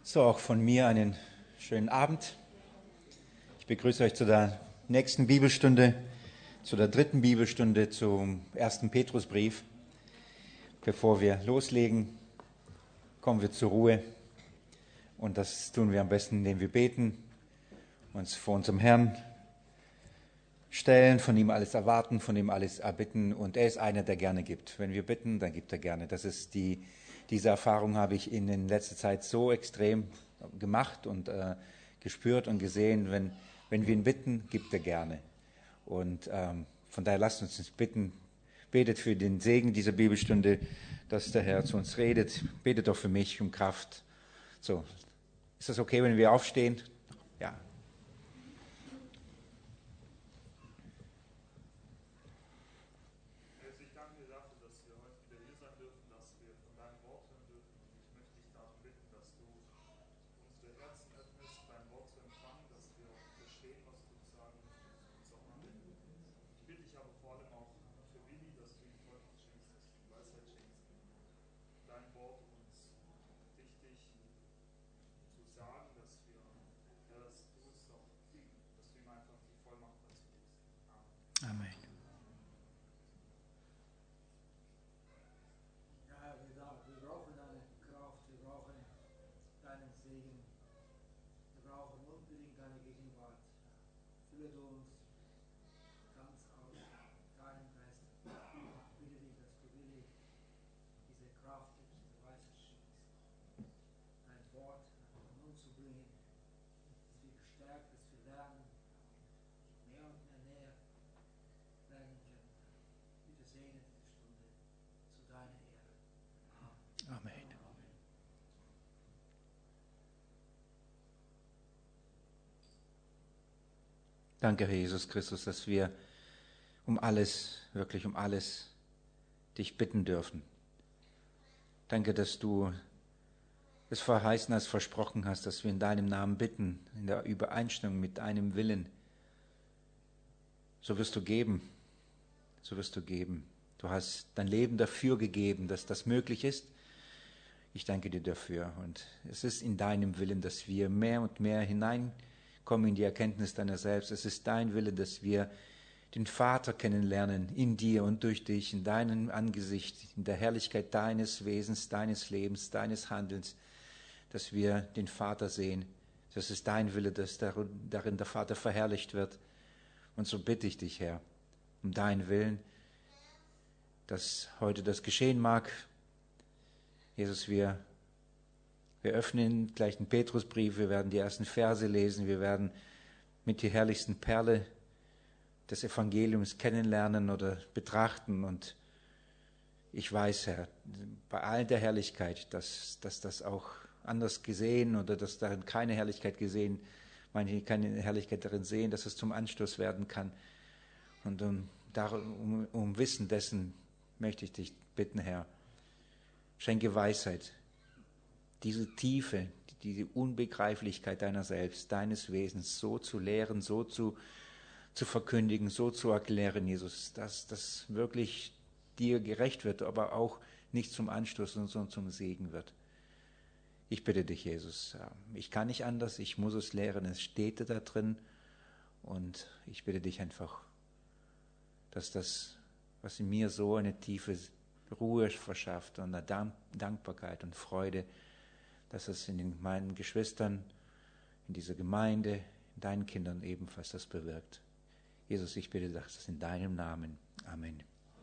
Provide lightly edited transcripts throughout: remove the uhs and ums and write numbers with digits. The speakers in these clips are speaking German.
So, auch von mir einen schönen Abend. Ich begrüße euch zu der nächsten Bibelstunde, zu der dritten Bibelstunde zum 1. Petrusbrief. Bevor wir loslegen, kommen wir zur Ruhe. Und das tun wir am besten, indem wir beten, uns vor unserem Herrn stellen, von ihm alles erwarten, von ihm alles erbitten. Und er ist einer, der gerne gibt. Wenn wir bitten, dann gibt er gerne. Das ist diese Erfahrung habe ich in letzter Zeit so extrem gemacht und gespürt und gesehen. Wenn wir ihn bitten, gibt er gerne. Und von daher lasst uns bitten, betet für den Segen dieser Bibelstunde, dass der Herr zu uns redet. Betet doch für mich um Kraft. So, ist das okay, wenn wir aufstehen? Ja. Amen. Ja, Herr, wir brauchen deine Kraft, wir brauchen deinen Segen, wir brauchen unbedingt deine Gegenwart. Fülle du uns ganz aus deinem Geist. Ich bitte dich, dass du wirklich diese Kraft gibst, diese Weisheit schenkst, dein Wort in den Mund zu bringen, dass wir gestärkt, dass wir lernen, mehr und mehr näher lernen können. Bitte segne diese Stunde zu deiner Ehre. Amen. Danke, Herr Jesus Christus, dass wir um alles, wirklich um alles, dich bitten dürfen. Danke, dass du es verheißen hast, versprochen hast, dass wir in deinem Namen bitten, in der Übereinstimmung mit deinem Willen. So wirst du geben. So wirst du geben. Du hast dein Leben dafür gegeben, dass das möglich ist. Ich danke dir dafür. Und es ist in deinem Willen, dass wir mehr und mehr hineinkommen in die Erkenntnis deiner selbst. Es ist dein Wille, dass wir den Vater kennenlernen, in dir und durch dich, in deinem Angesicht, in der Herrlichkeit deines Wesens, deines Lebens, deines Handelns, dass wir den Vater sehen. Das ist dein Wille, dass darin der Vater verherrlicht wird. Und so bitte ich dich, Herr, um deinen Willen, dass heute das geschehen mag. Jesus, wir öffnen gleich den Petrusbrief, wir werden die ersten Verse lesen, wir werden mit die herrlichsten Perle des Evangeliums kennenlernen oder betrachten. Und ich weiß, Herr, bei all der Herrlichkeit, dass das auch anders gesehen oder dass darin keine Herrlichkeit gesehen, manche keine Herrlichkeit darin sehen, dass es zum Anstoß werden kann. Und um Wissen dessen möchte ich dich bitten, Herr, schenke Weisheit, diese Tiefe, diese Unbegreiflichkeit deiner selbst, deines Wesens so zu lehren, so zu verkündigen, so zu erklären, Jesus, dass das wirklich dir gerecht wird, aber auch nicht zum Anstoß, sondern zum Segen wird. Ich bitte dich, Jesus, ich kann nicht anders, ich muss es lehren, es steht da drin und ich bitte dich einfach, dass das, was in mir so eine tiefe Ruhe verschafft und eine Dankbarkeit und Freude, dass es in meinen Geschwistern, in dieser Gemeinde, in deinen Kindern ebenfalls das bewirkt. Jesus, ich bitte das in deinem Namen. Amen.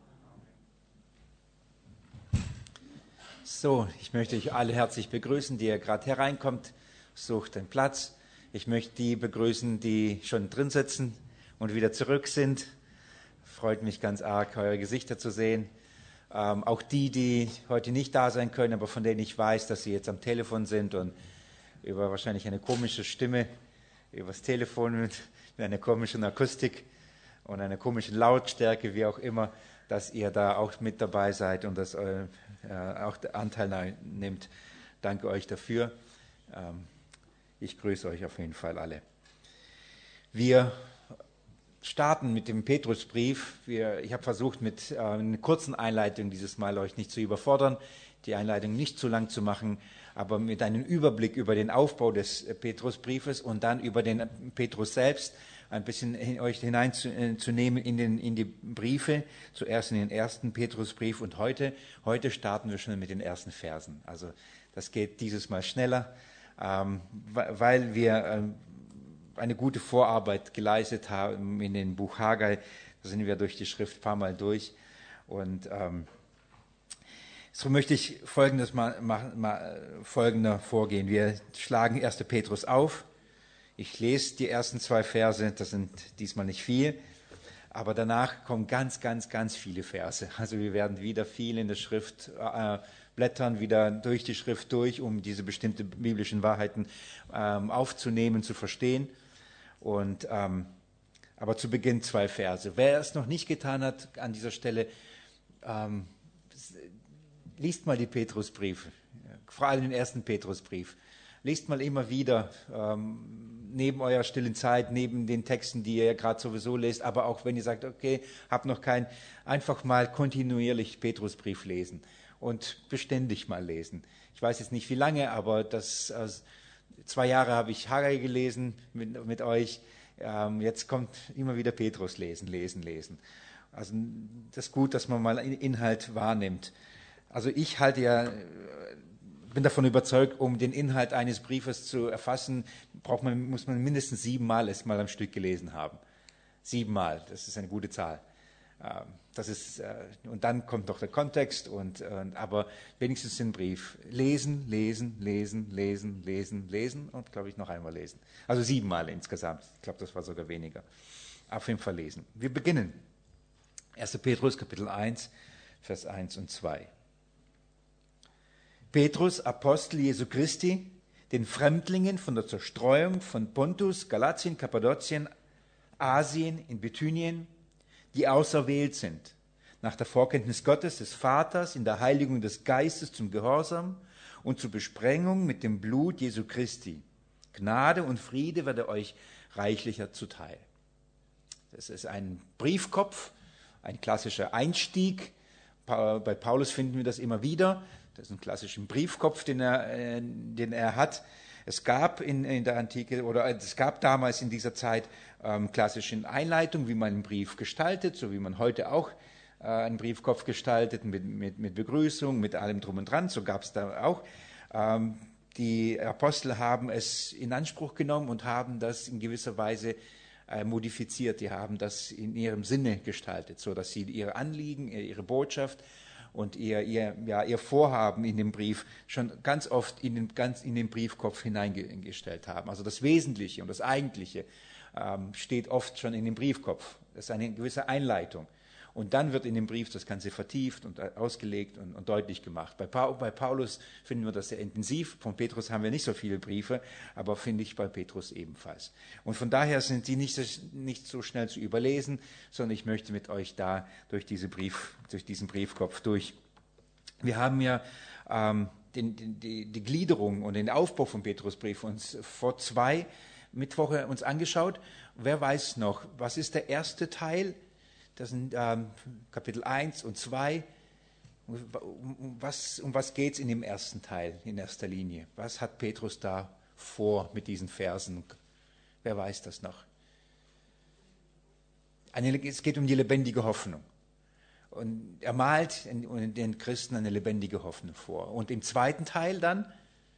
So, ich möchte euch alle herzlich begrüßen, die ihr gerade hereinkommt. Sucht einen Platz. Ich möchte die begrüßen, die schon drin sitzen und wieder zurück sind. Freut mich ganz arg, eure Gesichter zu sehen. Auch die heute nicht da sein können, aber von denen ich weiß, dass sie jetzt am Telefon sind und über wahrscheinlich eine komische Stimme, übers Telefon mit einer komischen Akustik und einer komischen Lautstärke, wie auch immer, dass ihr da auch mit dabei seid und dass auch der Anteil nimmt. Danke euch dafür. Ich grüße euch auf jeden Fall alle. Wir starten mit dem Petrusbrief. Ich habe versucht, mit einer kurzen Einleitung dieses Mal euch nicht zu überfordern. die Einleitung nicht zu lang zu machen, aber mit einem Überblick über den Aufbau des Petrusbriefes und dann über den Petrus selbst ein bisschen euch hineinzunehmen in die Briefe, zuerst in den ersten Petrusbrief und heute starten wir schon mit den ersten Versen. Also das geht dieses Mal schneller, weil wir eine gute Vorarbeit geleistet haben in dem Buch Haggai. Da sind wir durch die Schrift ein paar Mal durch. Und so möchte ich folgender vorgehen. Wir schlagen 1. Petrus auf. Ich lese die ersten 2 Verse, das sind diesmal nicht viel, aber danach kommen ganz, ganz, ganz viele Verse. Also wir werden wieder viel in der Schrift blättern, wieder durch die Schrift durch, um diese bestimmten biblischen Wahrheiten aufzunehmen, zu verstehen. Und aber zu Beginn 2 Verse. Wer es noch nicht getan hat an dieser Stelle, liest mal die Petrusbriefe, vor allem den ersten Petrusbrief. Lest mal immer wieder, neben eurer stillen Zeit, neben den Texten, die ihr gerade sowieso lest, aber auch wenn ihr sagt, okay, habt noch keinen, einfach mal kontinuierlich Petrusbrief lesen und beständig mal lesen. Ich weiß jetzt nicht wie lange, aber 2 Jahre habe ich Haggai gelesen mit euch. Jetzt kommt immer wieder Petrus lesen. Also das ist gut, dass man mal Inhalt wahrnimmt. Also ich bin davon überzeugt, um den Inhalt eines Briefes zu erfassen, muss man mindestens 7 Mal es mal am Stück gelesen haben. 7 Mal, das ist eine gute Zahl. Und dann kommt noch der Kontext, aber wenigstens den Brief lesen und, glaube ich, noch einmal lesen. Also 7 Mal insgesamt. Ich glaube, das war sogar weniger. Auf jeden Fall lesen. Wir beginnen. 1. Petrus, Kapitel 1, Vers 1 und 2. Petrus, Apostel Jesu Christi, den Fremdlingen von der Zerstreuung von Pontus, Galatien, Kappadokien, Asien, in Bithynien, die auserwählt sind, nach der Vorkenntnis Gottes, des Vaters, in der Heiligung des Geistes zum Gehorsam und zur Besprengung mit dem Blut Jesu Christi. Gnade und Friede werde euch reichlicher zuteil. Das ist ein Briefkopf, ein klassischer Einstieg. Bei Paulus finden wir das immer wieder. Das ist ein klassischer Briefkopf, den er hat. Es gab in der Antike oder es gab damals in dieser Zeit klassische Einleitungen, wie man einen Brief gestaltet, so wie man heute auch einen Briefkopf gestaltet, mit Begrüßung, mit allem drum und dran. So gab es da auch. Die Apostel haben es in Anspruch genommen und haben das in gewisser Weise modifiziert. Die haben das in ihrem Sinne gestaltet, so dass sie ihre Anliegen, ihre Botschaft und ihr Vorhaben in dem Brief schon ganz oft in den Briefkopf hineingestellt haben. Also das Wesentliche und das Eigentliche steht oft schon in dem Briefkopf. Das ist eine gewisse Einleitung. Und dann wird in dem Brief das Ganze vertieft und ausgelegt und deutlich gemacht. Bei Paulus finden wir das sehr intensiv. Von Petrus haben wir nicht so viele Briefe, aber finde ich bei Petrus ebenfalls. Und von daher sind die nicht so schnell zu überlesen, sondern ich möchte mit euch da durch diesen Briefkopf durch. Wir haben ja die Gliederung und den Aufbau vom Petrusbrief uns vor 2 Mittwoche uns angeschaut. Wer weiß noch, was ist der erste Teil? Das sind Kapitel 1 und 2. Um was geht es in dem ersten Teil in erster Linie? Was hat Petrus da vor mit diesen Versen? Wer weiß das noch? Es geht um die lebendige Hoffnung. Und er malt den Christen eine lebendige Hoffnung vor. Und im zweiten Teil dann,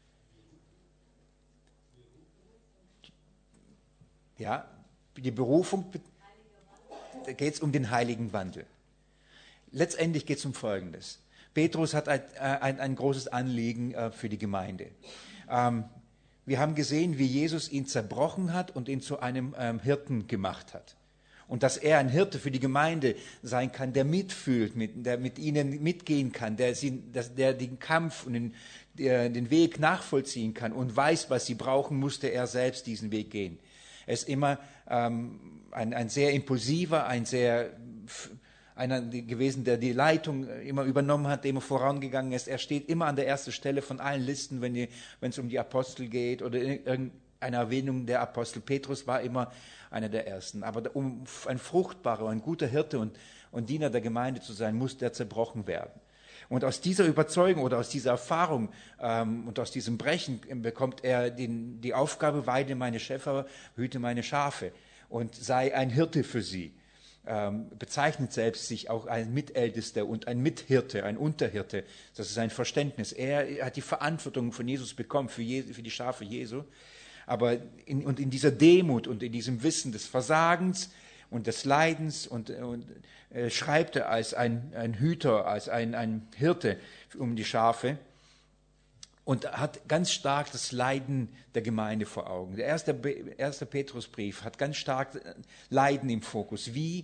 die Berufung, da geht es um den heiligen Wandel. Letztendlich geht es um Folgendes. Petrus hat ein großes Anliegen für die Gemeinde. Wir haben gesehen, wie Jesus ihn zerbrochen hat und ihn zu einem Hirten gemacht hat. Und dass er ein Hirte für die Gemeinde sein kann, der mitfühlt, der mit ihnen mitgehen kann, der den Kampf und den Weg nachvollziehen kann und weiß, was sie brauchen, musste er selbst diesen Weg gehen. Er ist immer ein sehr impulsiver, einer gewesen, der die Leitung immer übernommen hat, dem er vorangegangen ist. Er steht immer an der ersten Stelle von allen Listen, wenn es um die Apostel geht oder irgendeine Erwähnung der Apostel. Petrus war immer einer der Ersten. Aber um ein fruchtbarer, ein guter Hirte und Diener der Gemeinde zu sein, muss der zerbrochen werden. Und aus dieser Überzeugung oder aus dieser Erfahrung und aus diesem Brechen bekommt er die Aufgabe, weide meine Schäfer, hüte meine Schafe und sei ein Hirte für sie. Bezeichnet selbst sich auch ein Mitältester und ein Mithirte, ein Unterhirte. Das ist ein Verständnis. Er hat die Verantwortung von Jesus bekommen für die Schafe Jesu. Aber in dieser Demut und in diesem Wissen des Versagens und des Leidens und schreibt er als ein Hüter, als ein Hirte um die Schafe und hat ganz stark das Leiden der Gemeinde vor Augen. Der erste Petrusbrief hat ganz stark Leiden im Fokus. Wie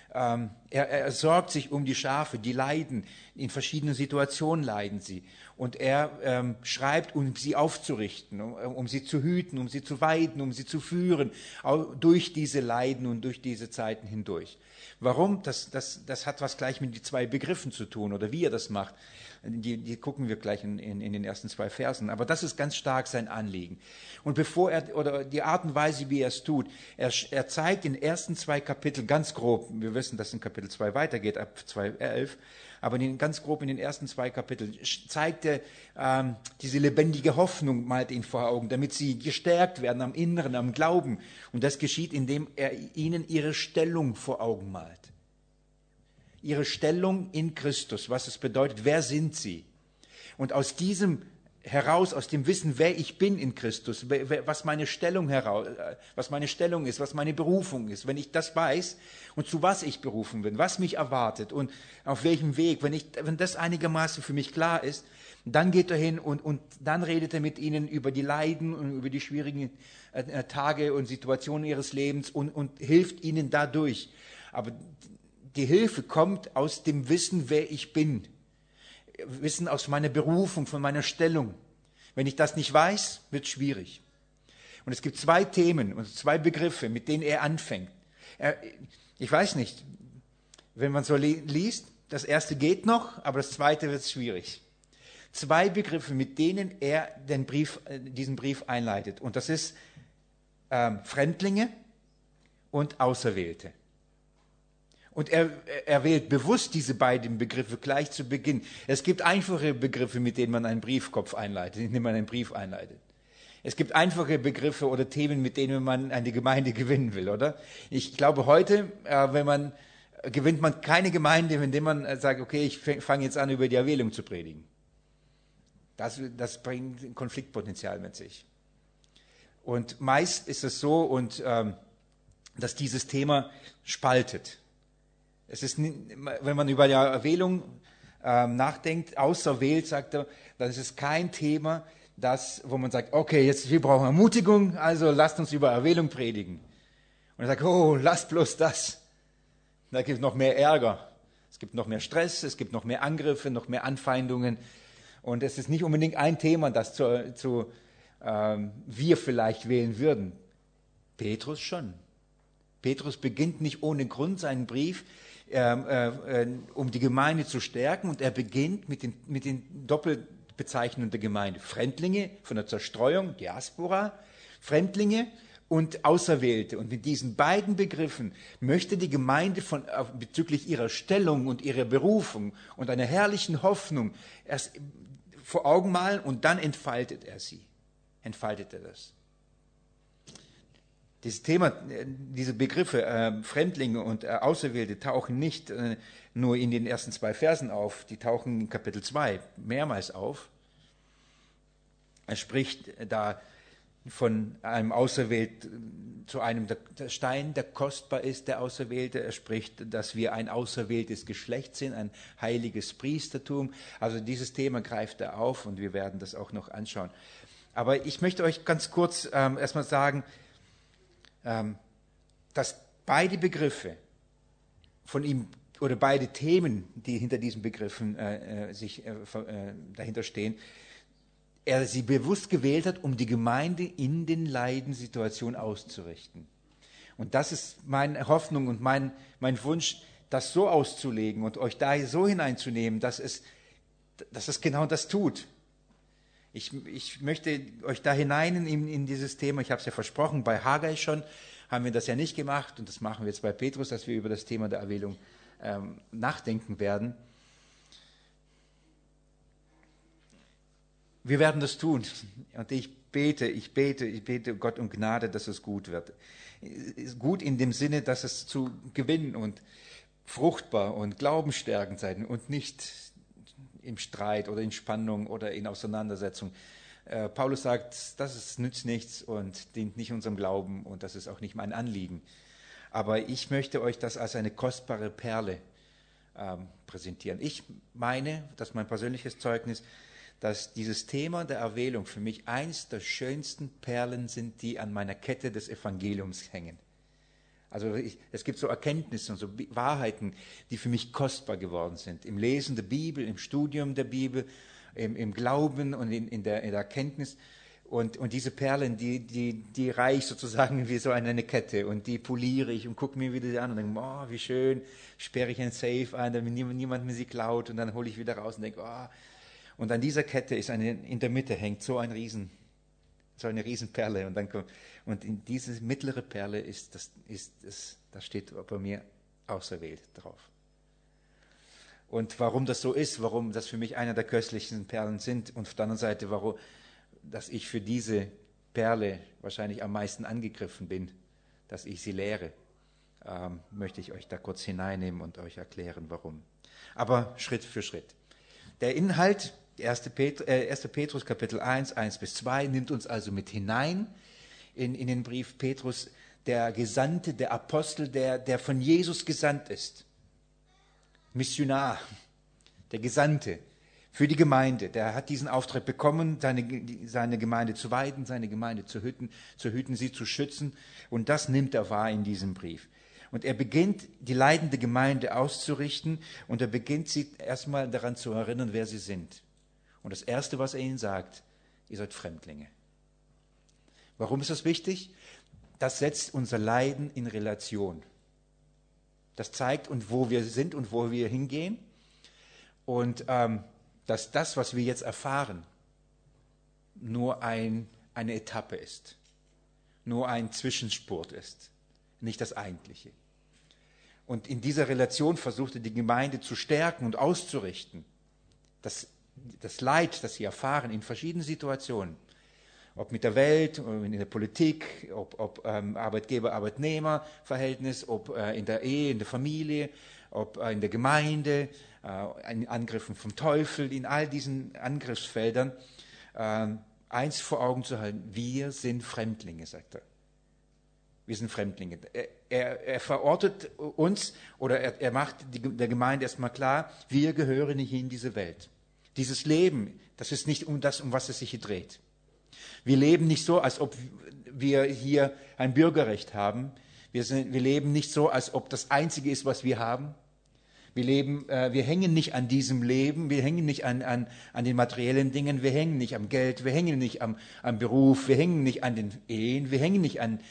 er sorgt sich um die Schafe, die leiden, in verschiedenen Situationen leiden sie. Und er schreibt, um sie aufzurichten, um sie zu hüten, um sie zu weiden, um sie zu führen, durch diese Leiden und durch diese Zeiten hindurch. Warum? Das hat was gleich mit den zwei Begriffen zu tun oder wie er das macht. Die gucken wir gleich in den ersten 2 Versen. Aber das ist ganz stark sein Anliegen. Und oder die Art und Weise, wie er es tut, er zeigt in den ersten 2 Kapiteln ganz grob, wir wissen, dass in Kapitel 2 weitergeht, ab 2,11, aber ganz grob in den ersten 2 Kapiteln zeigt er diese lebendige Hoffnung, malt ihn vor Augen, damit sie gestärkt werden am Inneren, am Glauben. Und das geschieht, indem er ihnen ihre Stellung vor Augen malt. Ihre Stellung in Christus, was es bedeutet, wer sind sie? Und aus diesem heraus, aus dem Wissen, wer ich bin in Christus, was meine Stellung ist, was meine Berufung ist, wenn ich das weiß und zu was ich berufen bin, was mich erwartet und auf welchem Weg, wenn das einigermaßen für mich klar ist, dann geht er hin und dann redet er mit ihnen über die Leiden und über die schwierigen Tage und Situationen ihres Lebens und hilft ihnen dadurch. Aber die Hilfe kommt aus dem Wissen, wer ich bin. Wissen aus meiner Berufung, von meiner Stellung. Wenn ich das nicht weiß, wird es schwierig. Und es gibt 2 Themen und 2 Begriffe, mit denen er anfängt. Ich weiß nicht, wenn man so liest, das erste geht noch, aber das zweite wird schwierig. 2 Begriffe, mit denen er diesen Brief einleitet. Und das ist Fremdlinge und Auserwählte. Und er wählt bewusst diese beiden Begriffe gleich zu Beginn. Es gibt einfache Begriffe, mit denen man einen Briefkopf einleitet, indem man einen Brief einleitet. Es gibt einfache Begriffe oder Themen, mit denen man eine Gemeinde gewinnen will, oder? Ich glaube, heute gewinnt man keine Gemeinde, indem man sagt, okay, ich fange jetzt an, über die Erwählung zu predigen. Das bringt Konfliktpotenzial mit sich. Und meist ist es so, dass dieses Thema spaltet. Es ist, wenn man über die Erwählung nachdenkt, auserwählt, sagt er, das ist kein Thema, wo man sagt, okay, wir brauchen Ermutigung, also lasst uns über Erwählung predigen. Und er sagt, oh, lasst bloß das. Da gibt es noch mehr Ärger, es gibt noch mehr Stress, es gibt noch mehr Angriffe, noch mehr Anfeindungen. Und es ist nicht unbedingt ein Thema, das wir vielleicht wählen würden. Petrus schon. Petrus beginnt nicht ohne Grund seinen Brief, um die Gemeinde zu stärken. Und er beginnt mit den Doppelbezeichnungen der Gemeinde. Fremdlinge von der Zerstreuung, Diaspora, Fremdlinge und Auserwählte. Und mit diesen beiden Begriffen möchte die Gemeinde bezüglich ihrer Stellung und ihrer Berufung und einer herrlichen Hoffnung erst vor Augen malen und dann entfaltet er das. Dieses Thema, diese Begriffe Fremdlinge und Auserwählte tauchen nicht nur in den ersten 2 Versen auf, die tauchen in Kapitel 2 mehrmals auf. Er spricht da von einem Auserwählten zu einem der Stein, der kostbar ist, der Auserwählte. Er spricht, dass wir ein auserwähltes Geschlecht sind, ein heiliges Priestertum. Also dieses Thema greift er auf und wir werden das auch noch anschauen. Aber ich möchte euch ganz kurz erstmal sagen, dass beide Begriffe von ihm oder beide Themen, die hinter diesen Begriffen dahinter stehen, er sie bewusst gewählt hat, um die Gemeinde in den Leidenssituationen auszurichten. Und das ist meine Hoffnung und mein Wunsch, das so auszulegen und euch da so hineinzunehmen, dass es genau das tut. Ich möchte euch da hinein in dieses Thema, ich habe es ja versprochen, bei Haggai schon haben wir das ja nicht gemacht und das machen wir jetzt bei Petrus, dass wir über das Thema der Erwählung nachdenken werden. wir werden das tun. Und ich bete Gott um Gnade, dass es gut wird. Gut in dem Sinne, dass es zu Gewinn und fruchtbar und glaubensstärkend sein und nicht im Streit oder in Spannung oder in Auseinandersetzung. Paulus sagt, das nützt nichts und dient nicht unserem Glauben und das ist auch nicht mein Anliegen. Aber ich möchte euch das als eine kostbare Perle präsentieren. Ich meine, das ist mein persönliches Zeugnis, dass dieses Thema der Erwählung für mich eins der schönsten Perlen sind, die an meiner Kette des Evangeliums hängen. Also es gibt so Erkenntnisse und so Wahrheiten, die für mich kostbar geworden sind. Im Lesen der Bibel, im Studium der Bibel, im Glauben und in der Erkenntnis. Und diese Perlen, die reiche ich sozusagen wie so eine Kette und die poliere ich und gucke mir wieder an und denke, oh, wie schön, sperre ich ein Safe ein, damit niemand mir sie klaut und dann hole ich wieder raus und denke, oh. Und an dieser Kette ist in der Mitte hängt so eine Riesenperle und in diese mittlere Perle da steht bei mir auserwählt drauf. Und warum das so ist, warum das für mich einer der köstlichsten Perlen sind und auf der anderen Seite, dass ich für diese Perle wahrscheinlich am meisten angegriffen bin, dass ich sie lehre, möchte ich euch da kurz hineinnehmen und euch erklären, warum. Aber Schritt für Schritt. Der Inhalt, 1. Petrus Kapitel 1 bis 2, nimmt uns also mit hinein in den Brief Petrus, der Gesandte, der Apostel, der von Jesus gesandt ist. Missionar, der Gesandte für die Gemeinde. Der hat diesen Auftrag bekommen, seine Gemeinde zu weiden, seine Gemeinde zu hüten, sie zu schützen. Und das nimmt er wahr in diesem Brief. Und er beginnt, die leidende Gemeinde auszurichten und er beginnt, sie erstmal daran zu erinnern, wer sie sind. Und das Erste, was er ihnen sagt, ihr seid Fremdlinge. Warum ist das wichtig? Das setzt unser Leiden in Relation. Das zeigt uns, wo wir sind und wo wir hingehen. Und dass das, was wir jetzt erfahren, nur eine Etappe ist, nur ein Zwischenspurt ist, nicht das Eigentliche. Und in dieser Relation versuchte die Gemeinde zu stärken und auszurichten. Das Leid, das sie erfahren in verschiedenen Situationen, ob mit der Welt, in der Politik, ob Arbeitgeber-Arbeitnehmer-Verhältnis, ob in der Ehe, in der Familie, ob in der Gemeinde, in Angriffen vom Teufel, in all diesen Angriffsfeldern, eins vor Augen zu halten, wir sind Fremdlinge, sagt er. Wir sind Fremdlinge. Er verortet uns oder er macht der Gemeinde erstmal klar, wir gehören nicht in diese Welt. Dieses Leben, das ist nicht um was es sich hier dreht. Wir leben nicht so, als ob wir hier ein Bürgerrecht haben. Wir leben nicht so, als ob das Einzige ist, was wir haben. Wir hängen nicht an diesem Leben, wir hängen nicht an den materiellen Dingen, wir hängen nicht am Geld, wir hängen nicht am Beruf, wir hängen nicht an den Ehen, wir hängen nicht an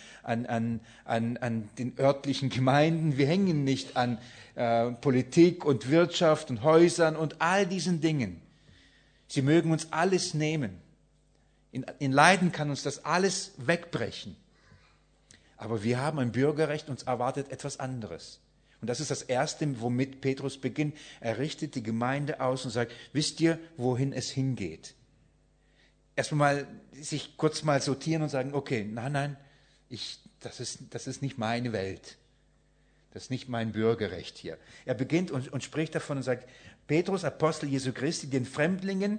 den örtlichen Gemeinden, wir hängen nicht an Politik und Wirtschaft und Häusern und all diesen Dingen. Sie mögen uns alles nehmen. In Leiden kann uns das alles wegbrechen. Aber wir haben ein Bürgerrecht, uns erwartet etwas anderes. Und das ist das Erste, womit Petrus beginnt. Er richtet die Gemeinde aus und sagt, wisst ihr, wohin es hingeht? Erstmal sich kurz mal sortieren und sagen, okay, nein, das ist nicht meine Welt. Das ist nicht mein Bürgerrecht hier. Er beginnt und spricht davon und sagt, Petrus, Apostel Jesu Christi, den Fremdlingen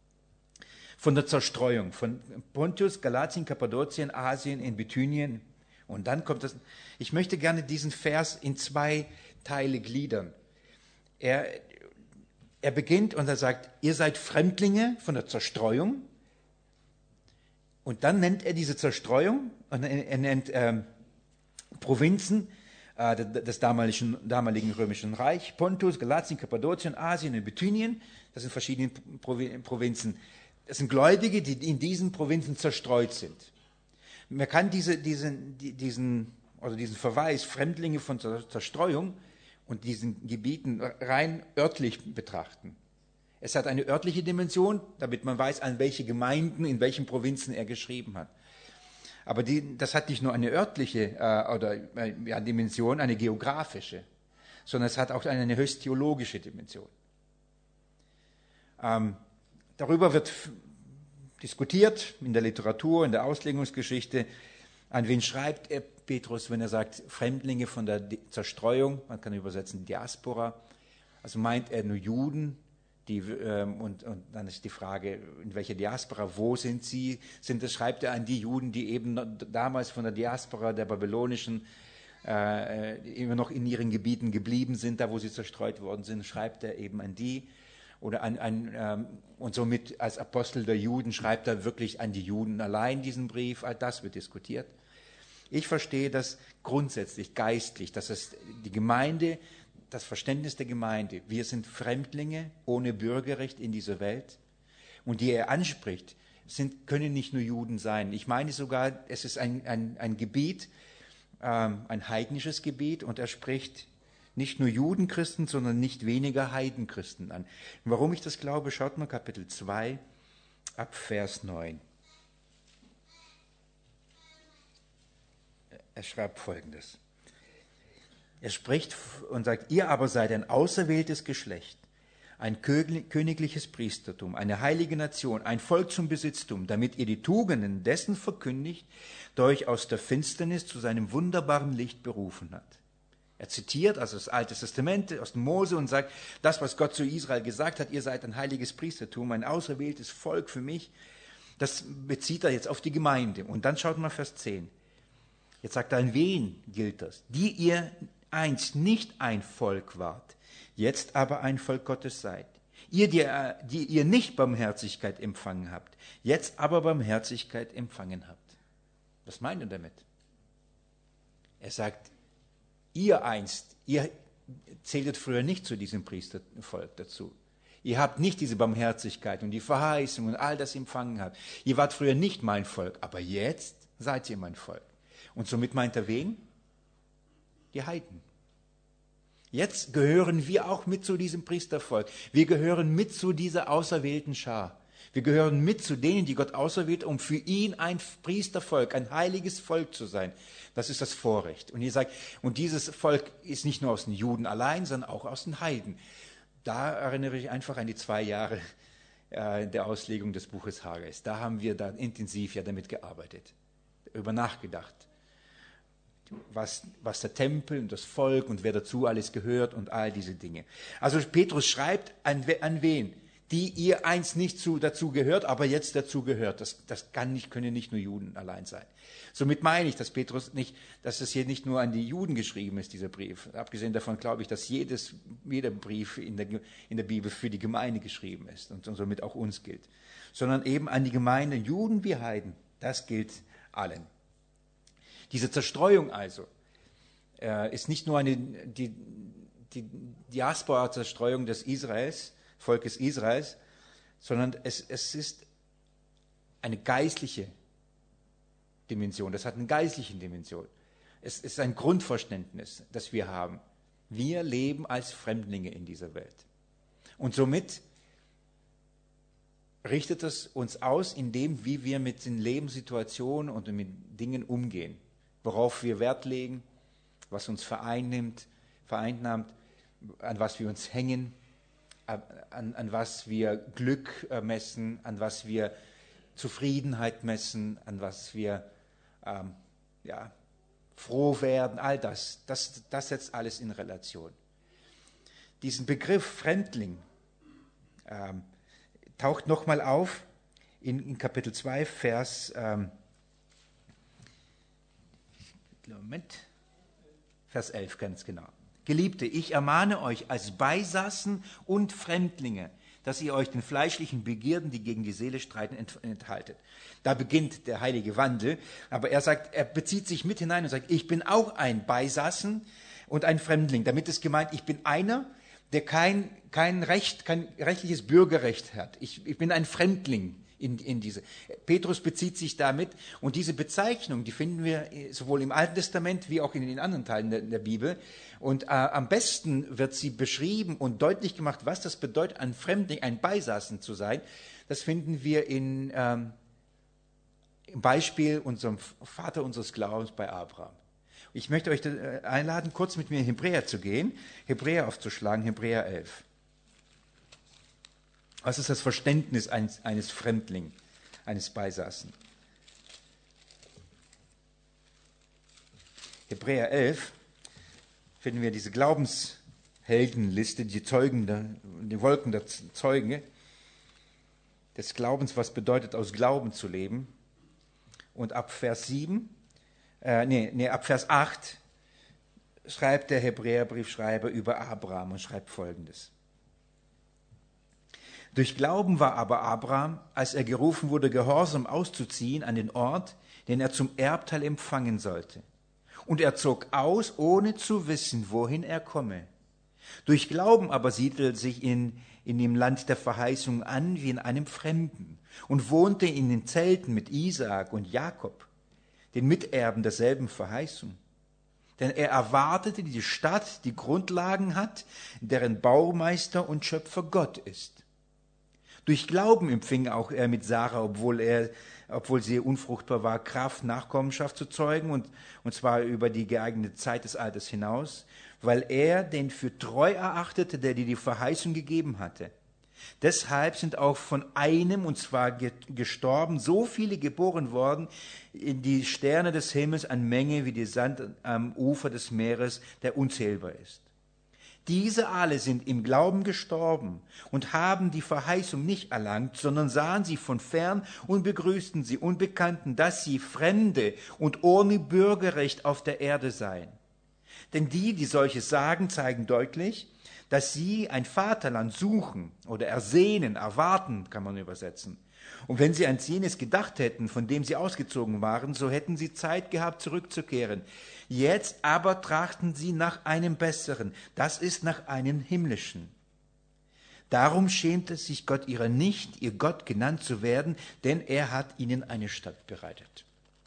von der Zerstreuung, von Pontus, Galatien, Kappadokien, Asien, in Bithynien. Und dann kommt das, ich möchte gerne diesen Vers in 2 Teile gliedern. Er beginnt und er sagt, ihr seid Fremdlinge von der Zerstreuung. Und dann nennt er diese Zerstreuung und er nennt Provinzen des damaligen römischen Reich, Pontus, Galatien, Kappadokien, Asien und Bithynien. Das sind verschiedene Provinzen. Das sind Gläubige, die in diesen Provinzen zerstreut sind. Man kann diesen Verweis, Fremdlinge von Zerstreuung und diesen Gebieten rein örtlich betrachten. Es hat eine örtliche Dimension, damit man weiß, an welche Gemeinden, in welchen Provinzen er geschrieben hat. Aber das hat nicht nur eine örtliche Dimension, eine geografische, sondern es hat auch eine höchst theologische Dimension. Darüber wird diskutiert in der Literatur, in der Auslegungsgeschichte. An wen schreibt er Petrus, wenn er sagt, Fremdlinge von der Zerstreuung? Man kann übersetzen Diaspora. Also meint er nur Juden? Und dann ist die Frage, in welcher Diaspora, wo sind sie? Schreibt er an die Juden, die eben damals von der Diaspora der babylonischen immer noch in ihren Gebieten geblieben sind, da wo sie zerstreut worden sind, schreibt er eben an die. Oder und somit als Apostel der Juden schreibt er wirklich an die Juden allein diesen Brief. All das wird diskutiert. Ich verstehe das grundsätzlich geistlich, dass es die Gemeinde, das Verständnis der Gemeinde, wir sind Fremdlinge ohne Bürgerrecht in dieser Welt. Und die er anspricht, können nicht nur Juden sein. Ich meine sogar, es ist ein Gebiet, ein heidnisches Gebiet, und er spricht nicht nur Judenchristen, sondern nicht weniger Heidenchristen an. Und warum ich das glaube, schaut mal Kapitel 2 ab Vers 9. Er schreibt Folgendes. Er spricht und sagt, ihr aber seid ein auserwähltes Geschlecht, ein königliches Priestertum, eine heilige Nation, ein Volk zum Besitztum, damit ihr die Tugenden dessen verkündigt, der euch aus der Finsternis zu seinem wunderbaren Licht berufen hat. Er zitiert also das Alte Testament aus dem Mose und sagt, das, was Gott zu Israel gesagt hat, ihr seid ein heiliges Priestertum, ein auserwähltes Volk für mich, das bezieht er jetzt auf die Gemeinde. Und dann schaut mal Vers 10. Jetzt sagt er, an wen gilt das? Die ihr einst nicht ein Volk wart, jetzt aber ein Volk Gottes seid. Ihr, die ihr nicht Barmherzigkeit empfangen habt, jetzt aber Barmherzigkeit empfangen habt. Was meint er damit? Er sagt, ihr zähltet früher nicht zu diesem Priestervolk dazu. Ihr habt nicht diese Barmherzigkeit und die Verheißung und all das empfangen habt. Ihr wart früher nicht mein Volk, aber jetzt seid ihr mein Volk. Und somit meint er wen? Die Heiden. Jetzt gehören wir auch mit zu diesem Priestervolk. Wir gehören mit zu dieser auserwählten Schar. Wir gehören mit zu denen, die Gott auserwählt, um für ihn ein Priestervolk, ein heiliges Volk zu sein. Das ist das Vorrecht. Und ihr sagt, und dieses Volk ist nicht nur aus den Juden allein, sondern auch aus den Heiden. Da erinnere ich einfach an die 2 Jahre der Auslegung des Buches Haggai. Da haben wir da intensiv damit gearbeitet, darüber nachgedacht, was der Tempel und das Volk und wer dazu alles gehört und all diese Dinge. Also Petrus schreibt an wen? Die ihr einst nicht dazu gehört, aber jetzt dazu gehört. Das können nicht nur Juden allein sein. Somit meine ich, dass es hier nicht nur an die Juden geschrieben ist, dieser Brief. Abgesehen davon glaube ich, dass jeder Brief in der Bibel für die Gemeinde geschrieben ist und somit auch uns gilt. Sondern eben an die Gemeinde, Juden wie Heiden. Das gilt allen. Diese Zerstreuung also ist nicht nur die Diaspora-Zerstreuung des Volkes Israels, sondern es ist eine geistliche Dimension. Das hat eine geistliche Dimension. Es ist ein Grundverständnis, das wir haben. Wir leben als Fremdlinge in dieser Welt. Und somit richtet es uns aus, in dem, wie wir mit den Lebenssituationen und mit Dingen umgehen. Worauf wir Wert legen, was uns vereinnahmt, an was wir uns hängen, an was wir Glück messen, an was wir Zufriedenheit messen, an was wir froh werden, all das setzt alles in Relation. Diesen Begriff Fremdling taucht nochmal auf in Kapitel 2, Vers 11, ganz genau. Geliebte, ich ermahne euch als Beisassen und Fremdlinge, dass ihr euch den fleischlichen Begierden, die gegen die Seele streiten, enthaltet. Da beginnt der heilige Wandel, aber er bezieht sich mit hinein und sagt, ich bin auch ein Beisassen und ein Fremdling. Damit ist gemeint, ich bin einer, der kein rechtliches Bürgerrecht hat. Ich bin ein Fremdling in diese. Petrus bezieht sich damit, und diese Bezeichnung, die finden wir sowohl im Alten Testament wie auch in den anderen Teilen der Bibel. Und am besten wird sie beschrieben und deutlich gemacht, was das bedeutet, ein Fremdling, ein Beisassen zu sein. Das finden wir im Beispiel unserem Vater unseres Glaubens bei Abraham. Ich möchte euch einladen, kurz mit mir in Hebräer zu gehen, Hebräer aufzuschlagen, Hebräer 11. Was ist das Verständnis eines Fremdlings, eines beisaßen. Hebräer 11 finden wir diese Glaubensheldenliste, die Wolken der Zeugen des Glaubens, was bedeutet, aus Glauben zu leben. Und ab Vers 8 schreibt der Hebräerbriefschreiber über Abraham und schreibt Folgendes. Durch Glauben war aber Abraham, als er gerufen wurde, gehorsam auszuziehen an den Ort, den er zum Erbteil empfangen sollte. Und er zog aus, ohne zu wissen, wohin er komme. Durch Glauben aber siedelte sich in dem Land der Verheißung an wie in einem Fremden und wohnte in den Zelten mit Isaak und Jakob, den Miterben derselben Verheißung. Denn er erwartete die Stadt, die Grundlagen hat, deren Baumeister und Schöpfer Gott ist. Durch Glauben empfing auch er mit Sarah, obwohl sie unfruchtbar war, Kraft, Nachkommenschaft zu zeugen, und zwar über die geeignete Zeit des Alters hinaus, weil er den für treu erachtete, der die Verheißung gegeben hatte. Deshalb sind auch von einem, und zwar gestorben, so viele geboren worden, in die Sterne des Himmels an Menge wie die Sand am Ufer des Meeres, der unzählbar ist. Diese alle sind im Glauben gestorben und haben die Verheißung nicht erlangt, sondern sahen sie von fern und begrüßten sie und bekannten, dass sie Fremde und ohne Bürgerrecht auf der Erde seien. Denn die solches sagen, zeigen deutlich, dass sie ein Vaterland suchen oder ersehnen, erwarten, kann man übersetzen. Und wenn sie an jenes gedacht hätten, von dem sie ausgezogen waren, so hätten sie Zeit gehabt, zurückzukehren. Jetzt aber trachten sie nach einem Besseren, das ist nach einem Himmlischen. Darum schämte sich Gott ihrer nicht, ihr Gott genannt zu werden, denn er hat ihnen eine Stadt bereitet.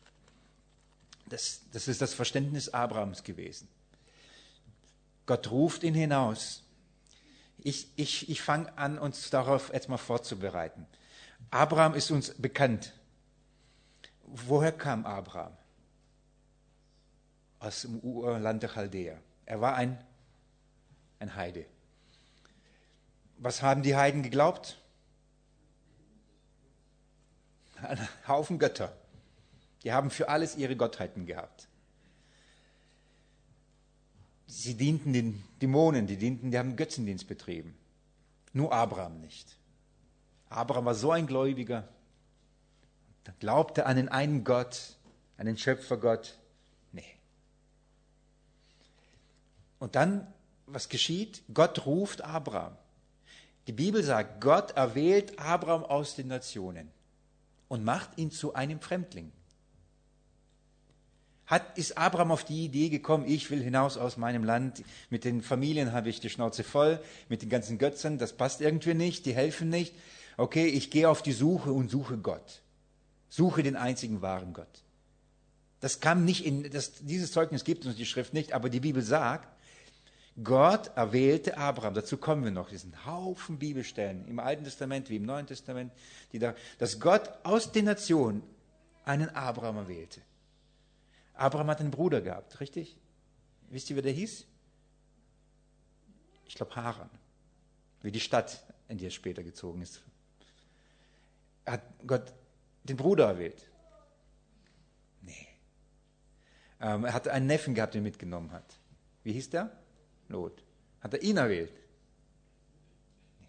Das ist das Verständnis Abrahams gewesen. Gott ruft ihn hinaus. Ich fange an, uns darauf jetzt mal vorzubereiten. Abraham ist uns bekannt. Woher kam Abraham? Aus dem Urland der Chaldäer. Er war ein Heide. Was haben die Heiden geglaubt? Ein Haufen Götter. Die haben für alles ihre Gottheiten gehabt. Sie dienten den Dämonen, die haben Götzendienst betrieben. Nur Abraham nicht. Abraham war so ein Gläubiger, er glaubte an den einen Gott, an den Schöpfergott. Nee. Und dann, was geschieht? Gott ruft Abraham. Die Bibel sagt, Gott erwählt Abraham aus den Nationen und macht ihn zu einem Fremdling. Ist Abraham auf die Idee gekommen, ich will hinaus aus meinem Land, mit den Familien habe ich die Schnauze voll, mit den ganzen Götzen, das passt irgendwie nicht, die helfen nicht. Okay, ich gehe auf die Suche und suche Gott. Suche den einzigen wahren Gott. Das kam nicht dieses Zeugnis gibt uns die Schrift nicht, aber die Bibel sagt, Gott erwählte Abraham, dazu kommen wir noch, diesen Haufen Bibelstellen im Alten Testament wie im Neuen Testament, dass Gott aus den Nationen einen Abraham erwählte. Abraham hat einen Bruder gehabt, richtig? Wisst ihr, wer der hieß? Ich glaube Haran, wie die Stadt, in die er später gezogen ist. Hat Gott den Bruder erwählt? Nee. Er hat einen Neffen gehabt, den er mitgenommen hat. Wie hieß der? Lot. Hat er ihn erwählt? Nee.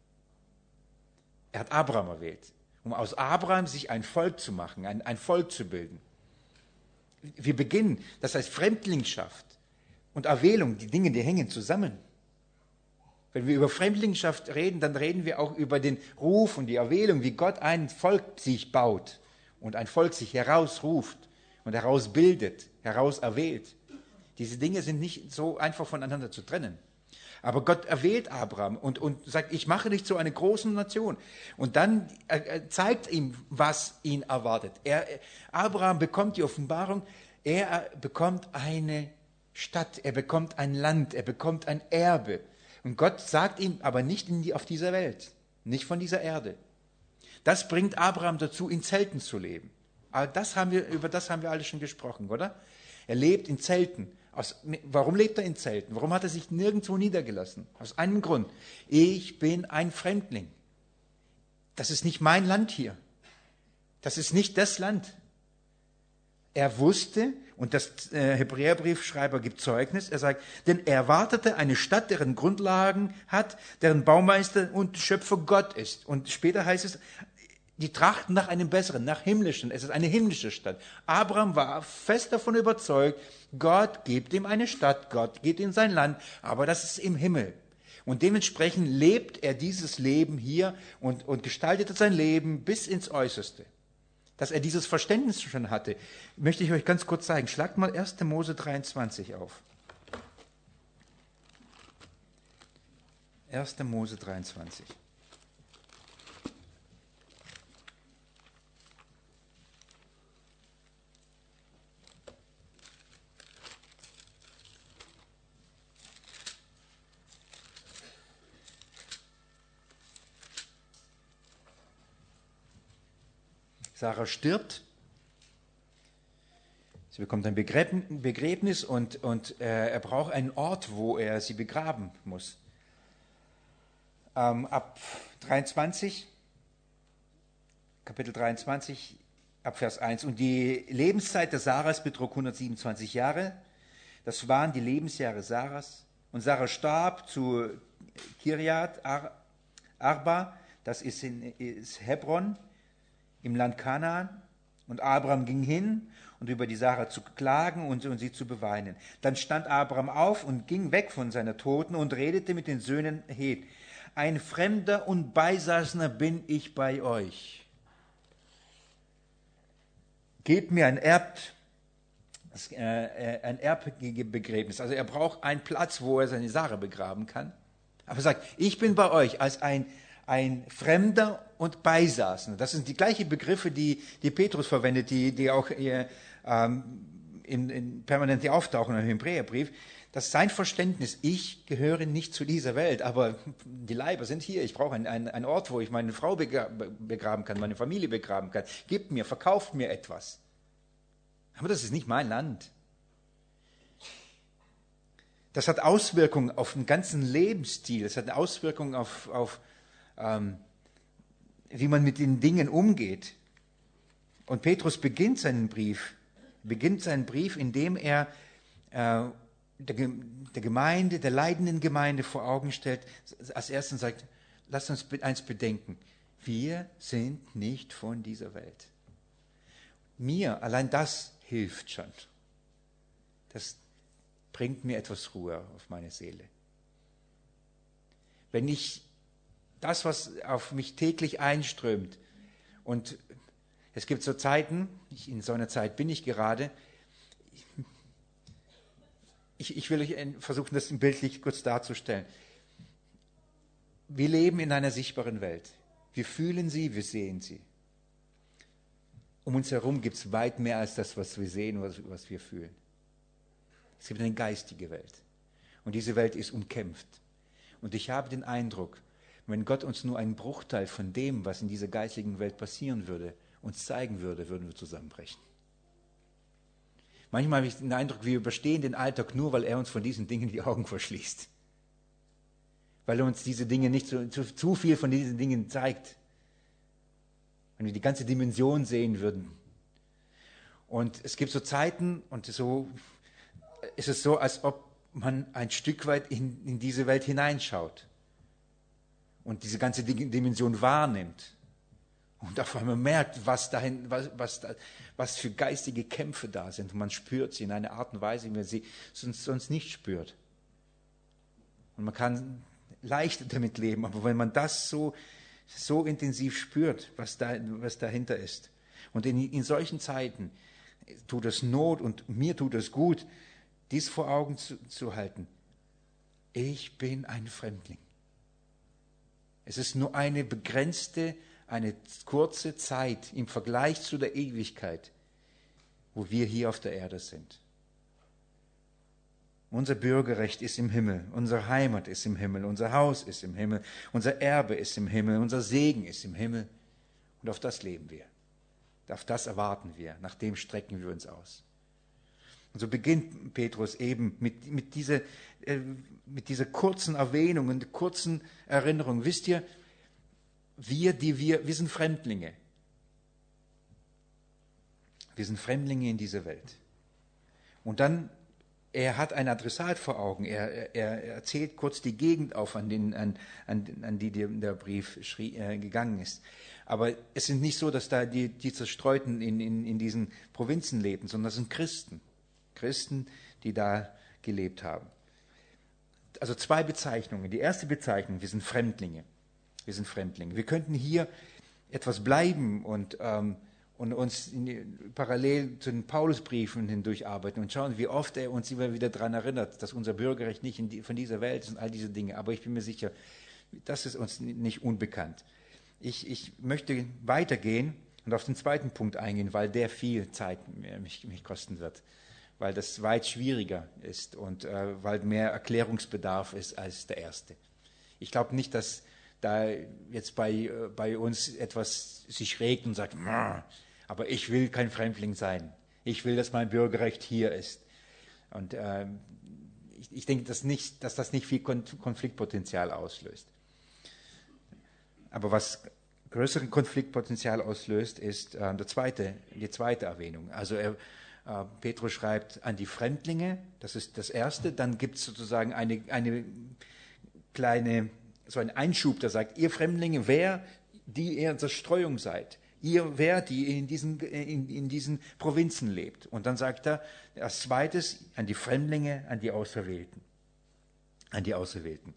Er hat Abraham erwählt, um aus Abraham sich ein Volk zu machen, ein Volk zu bilden. Wir beginnen, das heißt Fremdlingschaft und Erwählung, die Dinge, die hängen zusammen. Wenn wir über Fremdlingschaft reden, dann reden wir auch über den Ruf und die Erwählung, wie Gott ein Volk sich baut und ein Volk sich herausruft und herausbildet, herauserwählt. Diese Dinge sind nicht so einfach voneinander zu trennen. Aber Gott erwählt Abraham und sagt, ich mache dich zu einer großen Nation. Und dann zeigt ihm, was ihn erwartet. Abraham bekommt die Offenbarung, er bekommt eine Stadt, er bekommt ein Land, er bekommt ein Erbe. Und Gott sagt ihm aber nicht auf dieser Welt, nicht von dieser Erde. Das bringt Abraham dazu, in Zelten zu leben. Aber über das haben wir alle schon gesprochen, oder? Er lebt in Zelten. Warum lebt er in Zelten? Warum hat er sich nirgendwo niedergelassen? Aus einem Grund. Ich bin ein Fremdling. Das ist nicht mein Land hier. Das ist nicht das Land. Er wusste, und das Hebräerbriefschreiber gibt Zeugnis, er sagt, denn er erwartete eine Stadt, deren Grundlagen hat, deren Baumeister und Schöpfer Gott ist. Und später heißt es, die trachten nach einem besseren, nach himmlischen. Es ist eine himmlische Stadt. Abraham war fest davon überzeugt, Gott gibt ihm eine Stadt, Gott gibt ihm sein Land, aber das ist im Himmel. Und dementsprechend lebt er dieses Leben hier und gestaltet sein Leben bis ins Äußerste. Dass er dieses Verständnis schon hatte, möchte ich euch ganz kurz zeigen. Schlagt mal 1. Mose 23 auf. 1. Mose 23. Sarah stirbt, sie bekommt ein Begräbnis und er braucht einen Ort, wo er sie begraben muss. Ab 23, Kapitel 23, ab Vers 1. Und die Lebenszeit der Saras betrug 127 Jahre. Das waren die Lebensjahre Saras. Und Sarah starb zu Kirjat Arba, das ist Hebron, im Land Kanaan, und Abraham ging hin, und über die Sarah zu klagen und sie zu beweinen. Dann stand Abraham auf und ging weg von seiner Toten und redete mit den Söhnen Het. Ein Fremder und Beisassener bin ich bei euch. Gebt mir ein Erbbegräbnis. Also er braucht einen Platz, wo er seine Sarah begraben kann. Aber er sagt, ich bin bei euch als ein Fremder und Beisaßender. Das sind die gleichen Begriffe, die Petrus verwendet, die auch permanent auftauchen im Hebräerbrief. Das ist sein Verständnis. Ich gehöre nicht zu dieser Welt, aber die Leiber sind hier. Ich brauche einen Ort, wo ich meine Frau begraben kann, meine Familie begraben kann. Gebt mir, verkauft mir etwas. Aber das ist nicht mein Land. Das hat Auswirkungen auf den ganzen Lebensstil. Das hat Auswirkungen auf wie man mit den Dingen umgeht. Und Petrus beginnt seinen Brief, indem er der Gemeinde, der leidenden Gemeinde vor Augen stellt, als erstes sagt, lasst uns eins bedenken, wir sind nicht von dieser Welt. Mir, allein das hilft schon. Das bringt mir etwas Ruhe auf meine Seele. Wenn ich das, was auf mich täglich einströmt, und es gibt so Zeiten, in so einer Zeit bin ich gerade, ich will euch versuchen, das bildlich kurz darzustellen. Wir leben in einer sichtbaren Welt. Wir fühlen sie, wir sehen sie. Um uns herum gibt es weit mehr als das, was wir sehen, was wir fühlen. Es gibt eine geistige Welt. Und diese Welt ist umkämpft. Und ich habe den Eindruck, wenn Gott uns nur einen Bruchteil von dem, was in dieser geistigen Welt passieren würde, uns zeigen würde, würden wir zusammenbrechen. Manchmal habe ich den Eindruck, wir überstehen den Alltag nur, weil er uns von diesen Dingen die Augen verschließt. Weil er uns diese Dinge nicht zu viel von diesen Dingen zeigt. Wenn wir die ganze Dimension sehen würden. Und es gibt so Zeiten, und so ist es so, als ob man ein Stück weit in diese Welt hineinschaut. Und diese ganze Dimension wahrnimmt und auf einmal merkt, was für geistige Kämpfe da sind. Und man spürt sie in einer Art und Weise, wie man sie sonst nicht spürt. Und man kann leicht damit leben, aber wenn man das so intensiv spürt, was dahinter ist. Und in solchen Zeiten tut es Not und mir tut es gut, dies vor Augen zu halten. Ich bin ein Fremdling. Es ist nur eine begrenzte, eine kurze Zeit im Vergleich zu der Ewigkeit, wo wir hier auf der Erde sind. Unser Bürgerrecht ist im Himmel, unsere Heimat ist im Himmel, unser Haus ist im Himmel, unser Erbe ist im Himmel, unser Segen ist im Himmel. Und auf das leben wir. Auf das erwarten wir, nach dem strecken wir uns aus. Und so beginnt Petrus eben mit dieser kurzen Erwähnung und kurzen Erinnerung. Wisst ihr, wir sind Fremdlinge. Wir sind Fremdlinge in dieser Welt. Und dann, er hat ein Adressat vor Augen. Er erzählt kurz die Gegend auf, an die der Brief gegangen ist. Aber es ist nicht so, dass da die Zerstreuten in diesen Provinzen lebten, sondern das sind Christen. Christen, die da gelebt haben. Also 2 Bezeichnungen. Die erste Bezeichnung, wir sind Fremdlinge. Wir sind Fremdlinge. Wir könnten hier etwas bleiben und uns parallel zu den Paulusbriefen hindurcharbeiten und schauen, wie oft er uns immer wieder daran erinnert, dass unser Bürgerrecht nicht von dieser Welt ist und all diese Dinge. Aber ich bin mir sicher, das ist uns nicht unbekannt. Ich möchte weitergehen und auf den zweiten Punkt eingehen, weil der viel Zeit mich kosten wird, weil das weit schwieriger ist und weil mehr Erklärungsbedarf ist als der erste. Ich glaube nicht, dass da jetzt bei uns etwas sich regt und sagt, aber ich will kein Fremdling sein. Ich will, dass mein Bürgerrecht hier ist. Und ich denke, dass das nicht viel Konfliktpotenzial auslöst. Aber was größeren Konfliktpotenzial auslöst, ist die zweite Erwähnung. Also Petrus schreibt an die Fremdlinge, das ist das Erste. Dann gibt es sozusagen eine kleine, so einen Einschub, der sagt, ihr Fremdlinge, die ihr in Zerstreuung seid. Ihr, die in diesen Provinzen lebt. Und dann sagt er, als zweites an die Fremdlinge, an die Auserwählten. An die Auserwählten.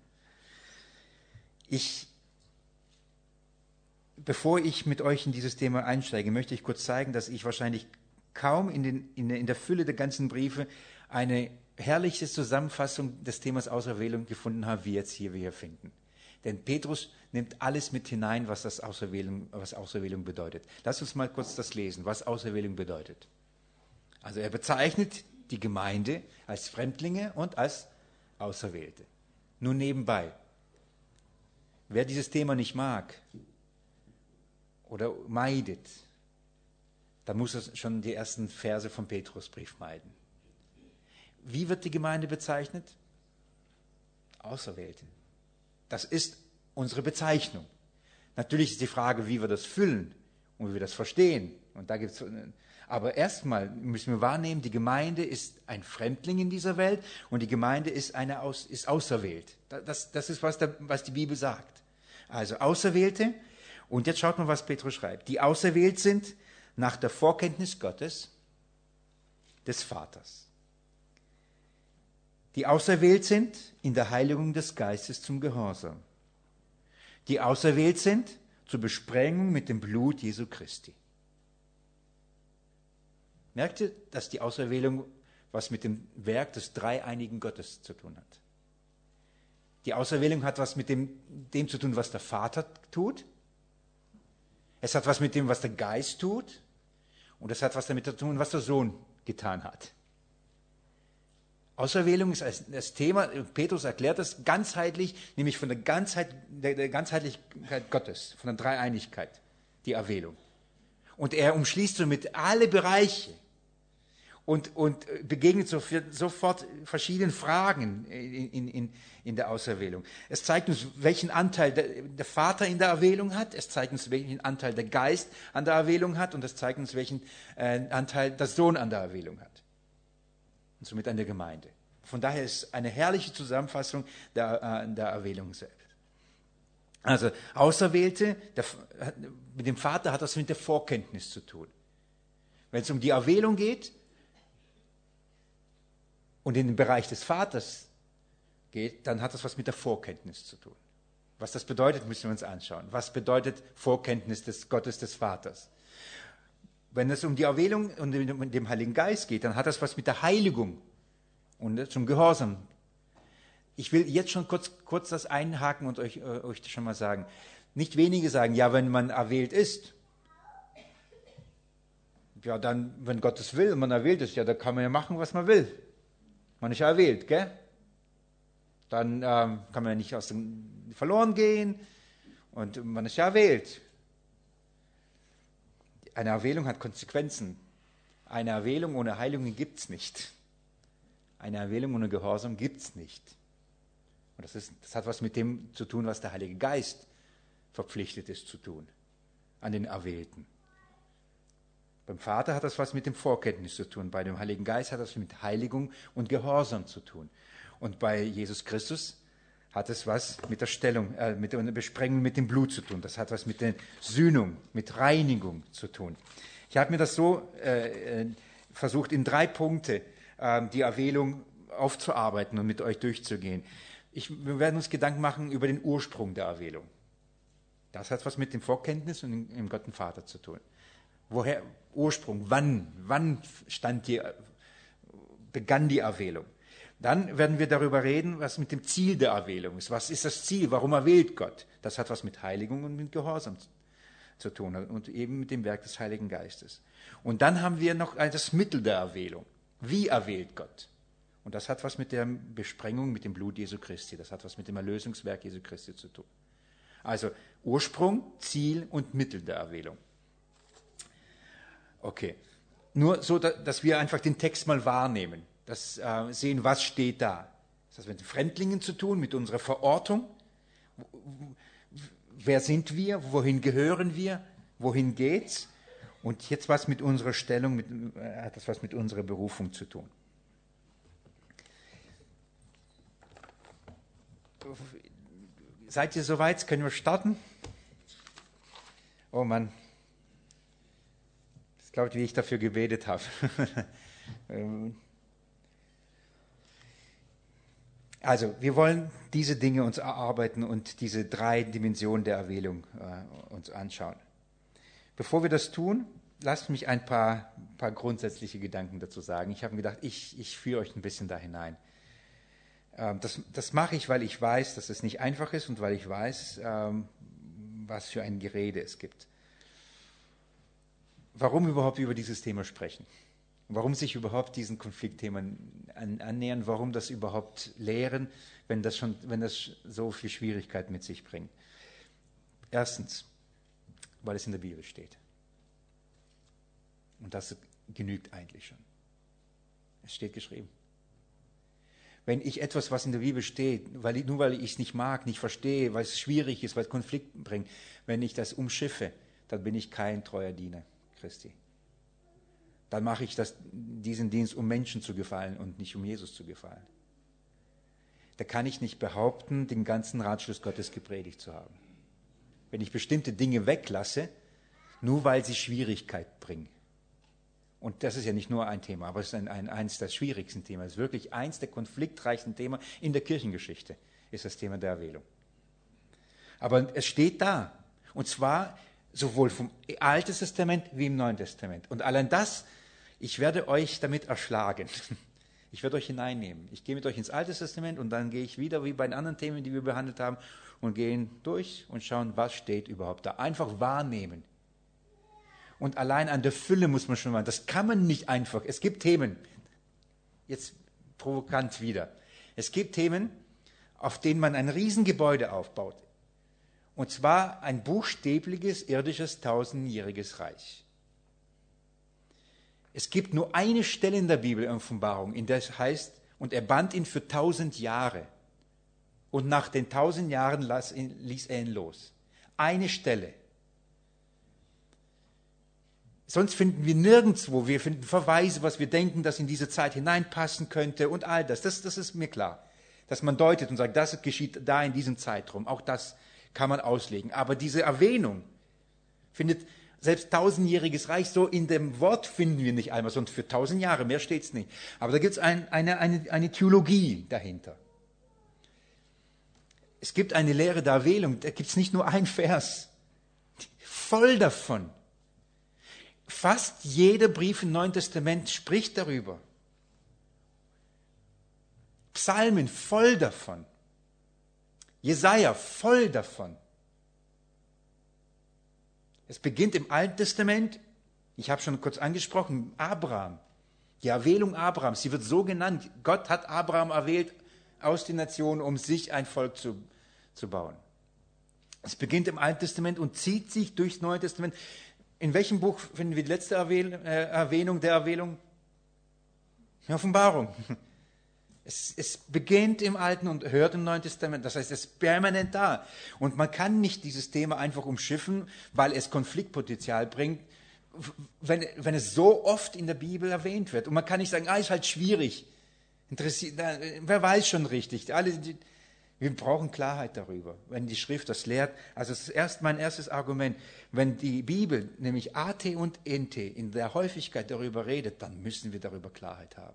Bevor ich mit euch in dieses Thema einsteige, möchte ich kurz zeigen, dass ich wahrscheinlich kaum in der Fülle der ganzen Briefe eine herrliche Zusammenfassung des Themas Auserwählung gefunden habe, wie jetzt hier wir hier finden. Denn Petrus nimmt alles mit hinein, was Auserwählung bedeutet. Lass uns mal kurz das lesen, was Auserwählung bedeutet. Also er bezeichnet die Gemeinde als Fremdlinge und als Auserwählte. Nun nebenbei, wer dieses Thema nicht mag oder meidet, dann muss er schon die ersten Verse vom Petrusbrief meiden. Wie wird die Gemeinde bezeichnet? Auserwählte. Das ist unsere Bezeichnung. Natürlich ist die Frage, wie wir das füllen und wie wir das verstehen. Und da gibt's, aber erstmal müssen wir wahrnehmen, die Gemeinde ist ein Fremdling in dieser Welt und die Gemeinde ist auserwählt. Das ist, was die Bibel sagt. Also Auserwählte. Und jetzt schaut mal, was Petrus schreibt. Die auserwählt sind nach der Vorkenntnis Gottes, des Vaters. Die auserwählt sind in der Heiligung des Geistes zum Gehorsam. Die auserwählt sind zur Besprengung mit dem Blut Jesu Christi. Merkt ihr, dass die Auserwählung was mit dem Werk des dreieinigen Gottes zu tun hat? Die Auserwählung hat was mit dem zu tun, was der Vater tut. Es hat was mit dem, was der Geist tut. Und es hat was damit zu tun, was der Sohn getan hat. Auserwählung ist das Thema, Petrus erklärt das ganzheitlich, nämlich von der Ganzheitlichkeit Gottes, von der Dreieinigkeit, die Erwählung. Und er umschließt somit alle Bereiche und begegnet sofort verschiedenen Fragen in der Auserwählung. Es zeigt uns, welchen Anteil der Vater in der Erwählung hat, es zeigt uns, welchen Anteil der Geist an der Erwählung hat und es zeigt uns, welchen Anteil der Sohn an der Erwählung hat. Und somit an der Gemeinde. Von daher ist eine herrliche Zusammenfassung der Erwählung selbst. Also Auserwählte, mit dem Vater hat das mit der Vorkenntnis zu tun. Wenn es um die Erwählung geht und in den Bereich des Vaters geht, dann hat das was mit der Vorkenntnis zu tun. Was das bedeutet, müssen wir uns anschauen. Was bedeutet Vorkenntnis des Gottes des Vaters? Wenn es um die Erwählung und um den Heiligen Geist geht, dann hat das was mit der Heiligung und zum Gehorsam. Ich will jetzt schon kurz das einhaken und euch schon mal sagen. Nicht wenige sagen, ja, wenn man erwählt ist, ja dann, wenn Gott es will und man erwählt ist, ja, da kann man ja machen, was man will. Man ist ja erwählt, gell? Dann kann man ja nicht verloren gehen und man ist ja erwählt. Eine Erwählung hat Konsequenzen. Eine Erwählung ohne Heiligung gibt es nicht. Eine Erwählung ohne Gehorsam gibt es nicht. Und das hat was mit dem zu tun, was der Heilige Geist verpflichtet ist zu tun, an den Erwählten. Beim Vater hat das was mit dem Vorkenntnis zu tun. Bei dem Heiligen Geist hat das mit Heiligung und Gehorsam zu tun. Und bei Jesus Christus hat es was mit der Stellung, mit der Besprengung mit dem Blut zu tun. Das hat was mit der Sühnung, mit Reinigung zu tun. Ich habe mir das so versucht, in 3 Punkte die Erwählung aufzuarbeiten und mit euch durchzugehen. Wir werden uns Gedanken machen über den Ursprung der Erwählung. Das hat was mit dem Vorkenntnis und dem Gott und Vater zu tun. Woher Ursprung? Wann begann die Erwählung? Dann werden wir darüber reden, was mit dem Ziel der Erwählung ist. Was ist das Ziel? Warum erwählt Gott? Das hat was mit Heiligung und mit Gehorsam zu tun und eben mit dem Werk des Heiligen Geistes. Und dann haben wir noch das Mittel der Erwählung. Wie erwählt Gott? Und das hat was mit der Besprengung mit dem Blut Jesu Christi. Das hat was mit dem Erlösungswerk Jesu Christi zu tun. Also Ursprung, Ziel und Mittel der Erwählung. Okay. Nur so, dass wir einfach den Text mal wahrnehmen. Das sehen, was steht da. Das hat mit den Fremdlingen zu tun, mit unserer Verortung. Wer sind wir? Wohin gehören wir? Wohin geht's? Und jetzt was mit unserer Stellung, hat das was mit unserer Berufung zu tun. Seid ihr soweit? Können wir starten? Oh Mann. Das glaubt, wie ich dafür gebetet habe. Also, wir wollen diese Dinge uns erarbeiten und diese 3 Dimensionen der Erwählung uns anschauen. Bevor wir das tun, lasst mich ein paar grundsätzliche Gedanken dazu sagen. Ich habe mir gedacht, ich führe euch ein bisschen da hinein. Das mache ich, weil ich weiß, dass es nicht einfach ist und weil ich weiß, was für ein Gerede es gibt. Warum überhaupt über dieses Thema sprechen? Warum sich überhaupt diesen Konfliktthemen annähern? Warum das überhaupt lehren, wenn das so viel Schwierigkeit mit sich bringt? Erstens, weil es in der Bibel steht. Und das genügt eigentlich schon. Es steht geschrieben. Wenn ich etwas, was in der Bibel steht, nur weil ich es nicht mag, nicht verstehe, weil es schwierig ist, weil es Konflikt bringt, wenn ich das umschiffe, dann bin ich kein treuer Diener Christi. Dann mache ich diesen Dienst, um Menschen zu gefallen und nicht um Jesus zu gefallen. Da kann ich nicht behaupten, den ganzen Ratschluss Gottes gepredigt zu haben. Wenn ich bestimmte Dinge weglasse, nur weil sie Schwierigkeit bringen. Und das ist ja nicht nur ein Thema, aber es ist eins der schwierigsten Themen. Es ist wirklich eins der konfliktreichsten Themen in der Kirchengeschichte, ist das Thema der Erwählung. Aber es steht da. Und zwar sowohl vom Alten Testament wie im Neuen Testament. Und allein das, ich werde euch damit erschlagen. Ich werde euch hineinnehmen. Ich gehe mit euch ins Alte Testament und dann gehe ich wieder, wie bei den anderen Themen, die wir behandelt haben, und gehen durch und schauen, was steht überhaupt da. Einfach wahrnehmen. Und allein an der Fülle muss man schon mal, das kann man nicht einfach. Es gibt Themen, jetzt provokant wieder, es gibt Themen, auf denen man ein Riesengebäude aufbaut. Und zwar ein buchstäbliches, irdisches, 1000-jähriges Reich. Es gibt nur eine Stelle in der Bibel, in Offenbarung, in der es heißt, und er band ihn für 1000 Jahre. Und nach den 1000 Jahren ließ er ihn los. Eine Stelle. Sonst finden wir nirgendwo, wir finden Verweise, was wir denken, das in diese Zeit hineinpassen könnte und all das. Das ist mir klar. Dass man deutet und sagt, das geschieht da in diesem Zeitraum. Auch das kann man auslegen. Aber diese Erwähnung findet selbst 1000-jähriges Reich, so in dem Wort finden wir nicht einmal, sondern für 1000 Jahre, mehr steht es nicht. Aber da gibt es eine Theologie dahinter. Es gibt eine Lehre der Erwählung, da gibt es nicht nur ein Vers, voll davon. Fast jeder Brief im Neuen Testament spricht darüber. Psalmen voll davon. Jesaja voll davon. Es beginnt im Alten Testament, ich habe schon kurz angesprochen, Abraham. Die Erwählung Abrahams, sie wird so genannt. Gott hat Abraham erwählt aus den Nationen, um sich ein Volk zu bauen. Es beginnt im Alten Testament und zieht sich durchs Neue Testament. In welchem Buch finden wir die letzte Erwähnung der Erwählung? Die Offenbarung. Es beginnt im Alten und hört im Neuen Testament. Das heißt, es ist permanent da. Und man kann nicht dieses Thema einfach umschiffen, weil es Konfliktpotenzial bringt, wenn es so oft in der Bibel erwähnt wird. Und man kann nicht sagen, ist halt schwierig. Wer weiß schon richtig. Wir brauchen Klarheit darüber, wenn die Schrift das lehrt. Also das ist mein erstes Argument. Wenn die Bibel, nämlich AT und NT, in der Häufigkeit darüber redet, dann müssen wir darüber Klarheit haben.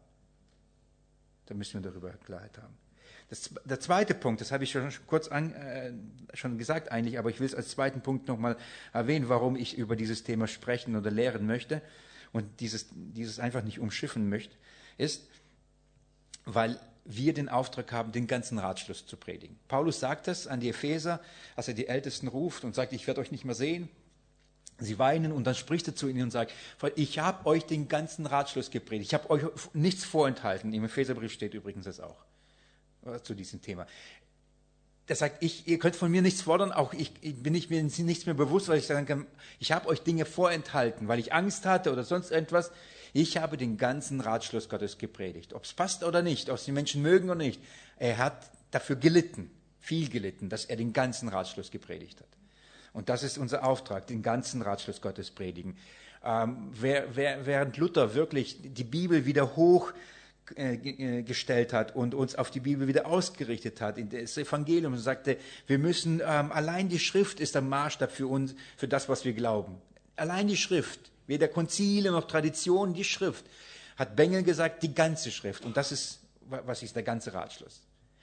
Der zweite Punkt, das habe ich schon kurz schon gesagt eigentlich, aber ich will es als zweiten Punkt nochmal erwähnen, warum ich über dieses Thema sprechen oder lehren möchte und dieses einfach nicht umschiffen möchte, ist, weil wir den Auftrag haben, den ganzen Ratschluss zu predigen. Paulus sagt das an die Epheser, als er die Ältesten ruft und sagt, ich werde euch nicht mehr sehen. Sie weinen und dann spricht er zu ihnen und sagt, ich habe euch den ganzen Ratschluss gepredigt, ich habe euch nichts vorenthalten. Im Epheserbrief steht übrigens das auch zu diesem Thema. Er sagt, ihr könnt von mir nichts fordern, auch bin ich mir nichts mehr bewusst, weil ich sagen kann, ich habe euch Dinge vorenthalten, weil ich Angst hatte oder sonst irgendwas. Ich habe den ganzen Ratschluss Gottes gepredigt. Ob es passt oder nicht, ob es die Menschen mögen oder nicht. Er hat dafür gelitten, viel gelitten, dass er den ganzen Ratschluss gepredigt hat. Und das ist unser Auftrag, den ganzen Ratschluss Gottes predigen. Während Luther wirklich die Bibel wieder hochgestellt hat und uns auf die Bibel wieder ausgerichtet hat, in das Evangelium, und sagte, wir müssen, allein die Schrift ist der Maßstab für uns, für das, was wir glauben. Allein die Schrift, weder Konzile noch Traditionen, die Schrift, hat Bengel gesagt, die ganze Schrift. Und das ist, was ist der ganze Ratschluss?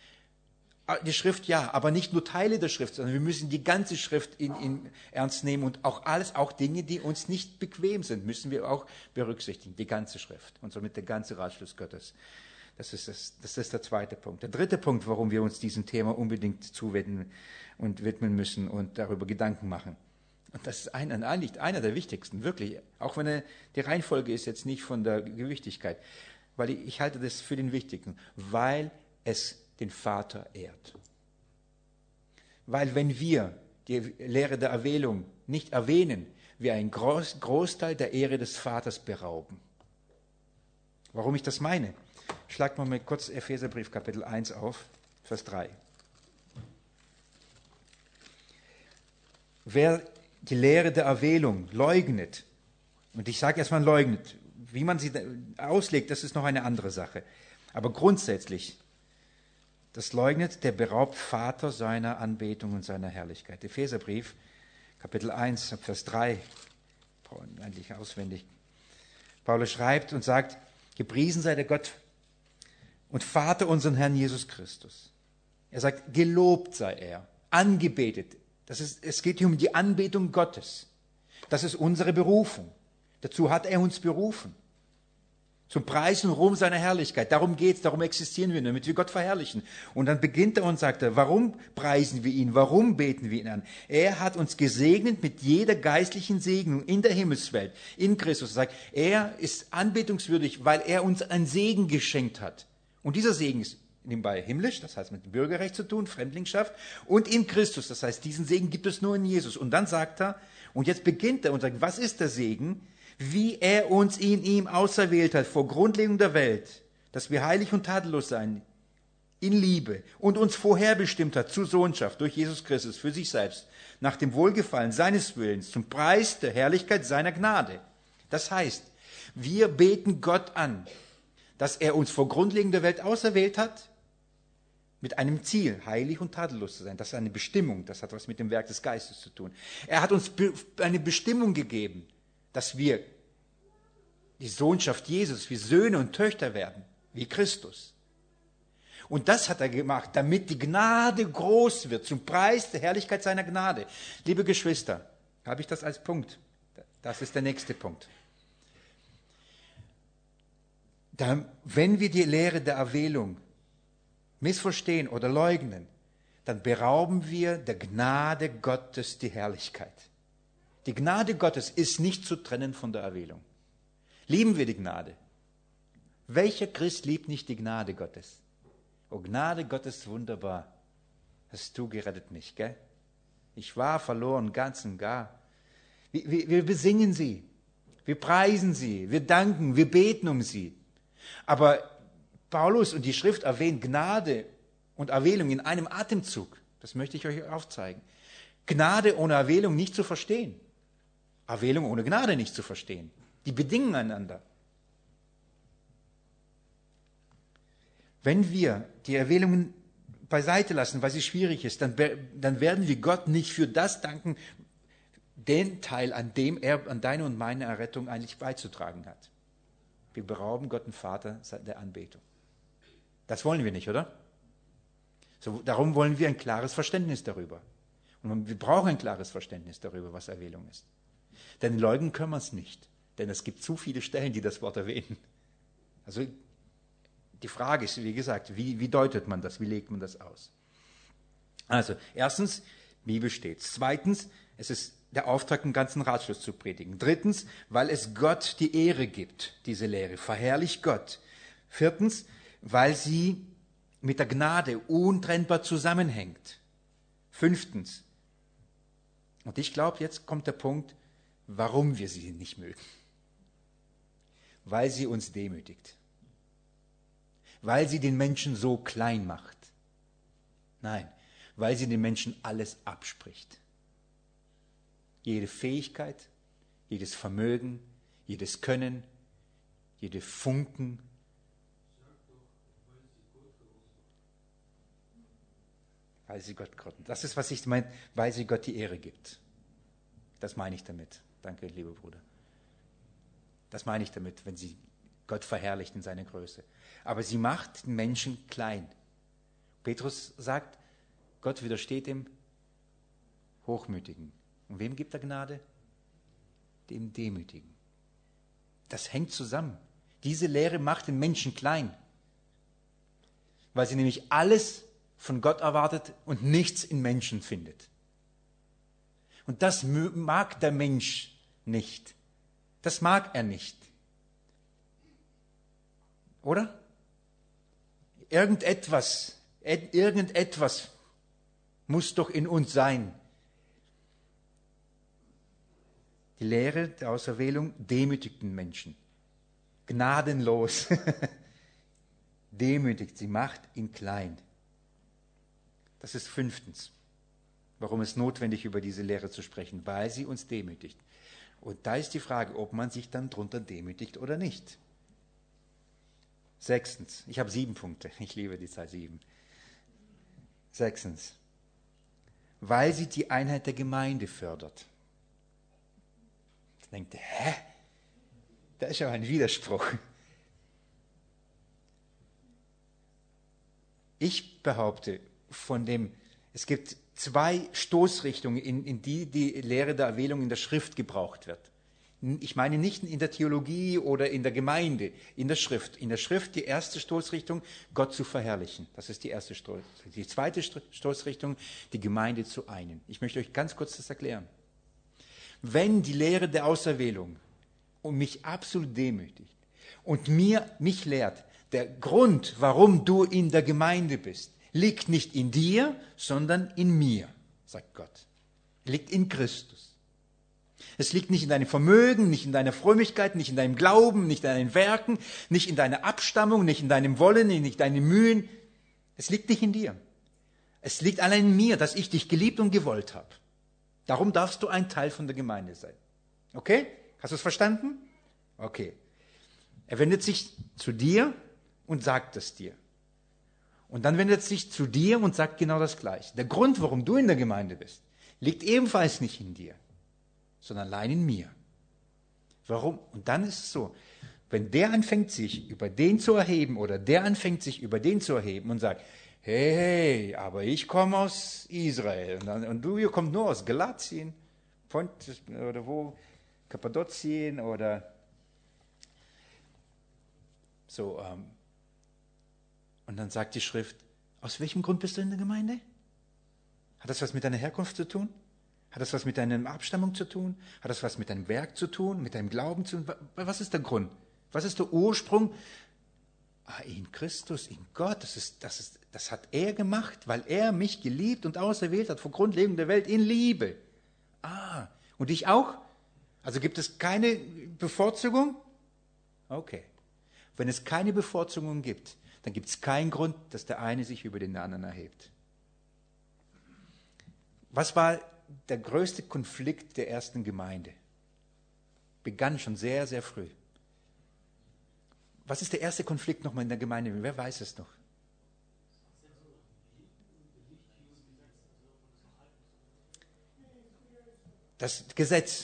Die Schrift ja, aber nicht nur Teile der Schrift, sondern wir müssen die ganze Schrift in ernst nehmen und auch Dinge, die uns nicht bequem sind, müssen wir auch berücksichtigen, die ganze Schrift und somit der ganze Ratschluss Gottes. Das ist der zweite Punkt. Der dritte Punkt, warum wir uns diesem Thema unbedingt zuwenden und widmen müssen und darüber Gedanken machen. Und das ist eigentlich einer der wichtigsten, wirklich, auch wenn die Reihenfolge ist jetzt nicht von der Gewichtigkeit, weil ich halte das für den wichtigen, weil es den Vater ehrt. Weil wenn wir die Lehre der Erwählung nicht erwähnen, wir einen Großteil der Ehre des Vaters berauben. Warum ich das meine? Schlagt mal kurz Epheserbrief Kapitel 1 auf, Vers 3. Wer die Lehre der Erwählung leugnet, und ich sage erstmal leugnet, wie man sie auslegt, das ist noch eine andere Sache. Aber grundsätzlich, das leugnet, der beraubt Vater seiner Anbetung und seiner Herrlichkeit. Epheserbrief, Kapitel 1, Vers 3, eigentlich auswendig. Paulus schreibt und sagt, gepriesen sei der Gott und Vater unseren Herrn Jesus Christus. Er sagt, gelobt sei er, angebetet. Es geht hier um die Anbetung Gottes. Das ist unsere Berufung. Dazu hat er uns berufen. Zum Preis und Ruhm seiner Herrlichkeit. Darum geht's, darum existieren wir, damit wir Gott verherrlichen. Und dann beginnt er und sagt, warum preisen wir ihn, warum beten wir ihn an? Er hat uns gesegnet mit jeder geistlichen Segnung in der Himmelswelt, in Christus. Er sagt, er ist anbetungswürdig, weil er uns einen Segen geschenkt hat. Und dieser Segen ist nebenbei himmlisch, das heißt mit dem Bürgerrecht zu tun, Fremdlingschaft, und in Christus, das heißt, diesen Segen gibt es nur in Jesus. Und dann sagt er, und jetzt beginnt er und sagt, was ist der Segen? Wie er uns in ihm auserwählt hat, vor Grundlegung der Welt, dass wir heilig und tadellos sein, in Liebe, und uns vorherbestimmt hat zur Sohnschaft durch Jesus Christus für sich selbst, nach dem Wohlgefallen seines Willens, zum Preis der Herrlichkeit seiner Gnade. Das heißt, wir beten Gott an, dass er uns vor Grundlegung der Welt auserwählt hat, mit einem Ziel, heilig und tadellos zu sein. Das ist eine Bestimmung, das hat was mit dem Werk des Geistes zu tun. Er hat uns eine Bestimmung gegeben, dass wir die Sohnschaft Jesus, wie Söhne und Töchter werden, wie Christus. Und das hat er gemacht, damit die Gnade groß wird, zum Preis der Herrlichkeit seiner Gnade. Liebe Geschwister, habe ich das als Punkt? Das ist der nächste Punkt. Wenn wir die Lehre der Erwählung missverstehen oder leugnen, dann berauben wir der Gnade Gottes die Herrlichkeit. Die Gnade Gottes ist nicht zu trennen von der Erwählung. Lieben wir die Gnade? Welcher Christ liebt nicht die Gnade Gottes? Oh, Gnade Gottes, wunderbar. Hast du gerettet mich, gell? Ich war verloren, ganz und gar. Wir besingen sie, wir preisen sie, wir danken, wir beten um sie. Aber Paulus und die Schrift erwähnen Gnade und Erwählung in einem Atemzug. Das möchte ich euch aufzeigen. Gnade ohne Erwählung nicht zu verstehen. Erwählung ohne Gnade nicht zu verstehen. Die bedingen einander. Wenn wir die Erwählungen beiseite lassen, weil sie schwierig ist, dann werden wir Gott nicht für das danken, den Teil, an dem er an deine und meine Errettung eigentlich beizutragen hat. Wir berauben Gott den Vater der Anbetung. Das wollen wir nicht, oder? So, darum wollen wir ein klares Verständnis darüber. Und wir brauchen ein klares Verständnis darüber, was Erwählung ist. Denn leugnen können wir es nicht. Denn es gibt zu viele Stellen, die das Wort erwähnen. Also die Frage ist, wie gesagt, wie deutet man das? Wie legt man das aus? Also, erstens, Bibel steht's. Zweitens, es ist der Auftrag, einen ganzen Ratschluss zu predigen. Drittens, weil es Gott die Ehre gibt, diese Lehre. Verherrlicht Gott. Viertens, weil sie mit der Gnade untrennbar zusammenhängt. Fünftens, und ich glaube, jetzt kommt der Punkt, warum wir sie nicht mögen. Weil sie uns demütigt. Weil sie den Menschen so klein macht. Nein, weil sie den Menschen alles abspricht. Jede Fähigkeit, jedes Vermögen, jedes Können, jede Funken. Weil sie Gott, das ist, was ich meine, weil sie Gott die Ehre gibt. Das meine ich damit. Danke, lieber Bruder. Das meine ich damit, wenn sie Gott verherrlicht in seiner Größe. Aber sie macht den Menschen klein. Petrus sagt, Gott widersteht dem Hochmütigen. Und wem gibt er Gnade? Dem Demütigen. Das hängt zusammen. Diese Lehre macht den Menschen klein. Weil sie nämlich alles von Gott erwartet und nichts in Menschen findet. Und das mag der Mensch nicht. Das mag er nicht. Oder? Irgendetwas muss doch in uns sein. Die Lehre der Auserwählung demütigt den Menschen. Gnadenlos. Demütigt, sie macht ihn klein. Das ist fünftens, warum es notwendig ist, über diese Lehre zu sprechen, weil sie uns demütigt. Und da ist die Frage, ob man sich dann drunter demütigt oder nicht. Sechstens, ich habe 7 Punkte, ich liebe die Zahl 7. Sechstens, weil sie die Einheit der Gemeinde fördert. Ich denke, da ist ja ein Widerspruch. Ich behaupte, es gibt 2 Stoßrichtungen, in die die Lehre der Erwählung in der Schrift gebraucht wird. Ich meine nicht in der Theologie oder in der Gemeinde, in der Schrift. In der Schrift die erste Stoßrichtung, Gott zu verherrlichen. Das ist die erste Stoßrichtung. Die zweite Stoßrichtung, die Gemeinde zu einen. Ich möchte euch ganz kurz das erklären. Wenn die Lehre der Auserwählung mich absolut demütigt und mich lehrt, der Grund, warum du in der Gemeinde bist, liegt nicht in dir, sondern in mir, sagt Gott. Liegt in Christus. Es liegt nicht in deinem Vermögen, nicht in deiner Frömmigkeit, nicht in deinem Glauben, nicht in deinen Werken, nicht in deiner Abstammung, nicht in deinem Wollen, nicht in deinen Mühen. Es liegt nicht in dir. Es liegt allein in mir, dass ich dich geliebt und gewollt habe. Darum darfst du ein Teil von der Gemeinde sein. Okay? Hast du es verstanden? Okay. Er wendet sich zu dir und sagt es dir. Und dann wendet er sich zu dir und sagt genau das Gleiche. Der Grund, warum du in der Gemeinde bist, liegt ebenfalls nicht in dir, sondern allein in mir. Warum? Und dann ist es so, wenn der anfängt, sich über den zu erheben oder der anfängt, sich über den zu erheben und sagt, hey, aber ich komme aus Israel und du hier kommst nur aus Galatien, Pontus oder wo, Kappadokien oder so. Und dann sagt die Schrift, aus welchem Grund bist du in der Gemeinde? Hat das was mit deiner Herkunft zu tun? Hat das was mit deiner Abstammung zu tun? Hat das was mit deinem Werk zu tun? Mit deinem Glauben zu tun? Was ist der Grund? Was ist der Ursprung? In Christus, in Gott. Das hat er gemacht, weil er mich geliebt und auserwählt hat vor Grundlegung der Welt in Liebe. Und ich auch? Also gibt es keine Bevorzugung? Okay. Wenn es keine Bevorzugung gibt, dann gibt es keinen Grund, dass der eine sich über den anderen erhebt. Was war der größte Konflikt der ersten Gemeinde? Begann schon sehr, sehr früh. Was ist der erste Konflikt nochmal in der Gemeinde? Wer weiß es noch? Das Gesetz.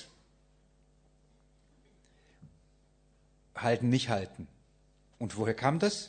Halten, nicht halten. Und woher kam das?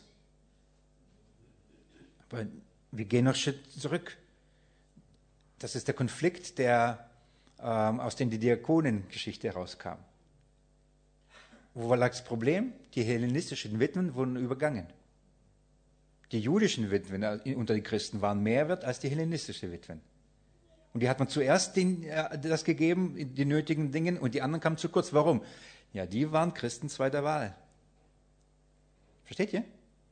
Aber wir gehen noch einen Schritt zurück. Das ist der Konflikt, der aus der Diakonengeschichte herauskam. Wo lag das Problem? Die hellenistischen Witwen wurden übergangen. Die jüdischen Witwen unter den Christen waren mehr wert als die hellenistischen Witwen. Und die hat man zuerst das gegeben, die nötigen Dinge, und die anderen kamen zu kurz. Warum? Ja, die waren Christen zweiter Wahl. Versteht ihr?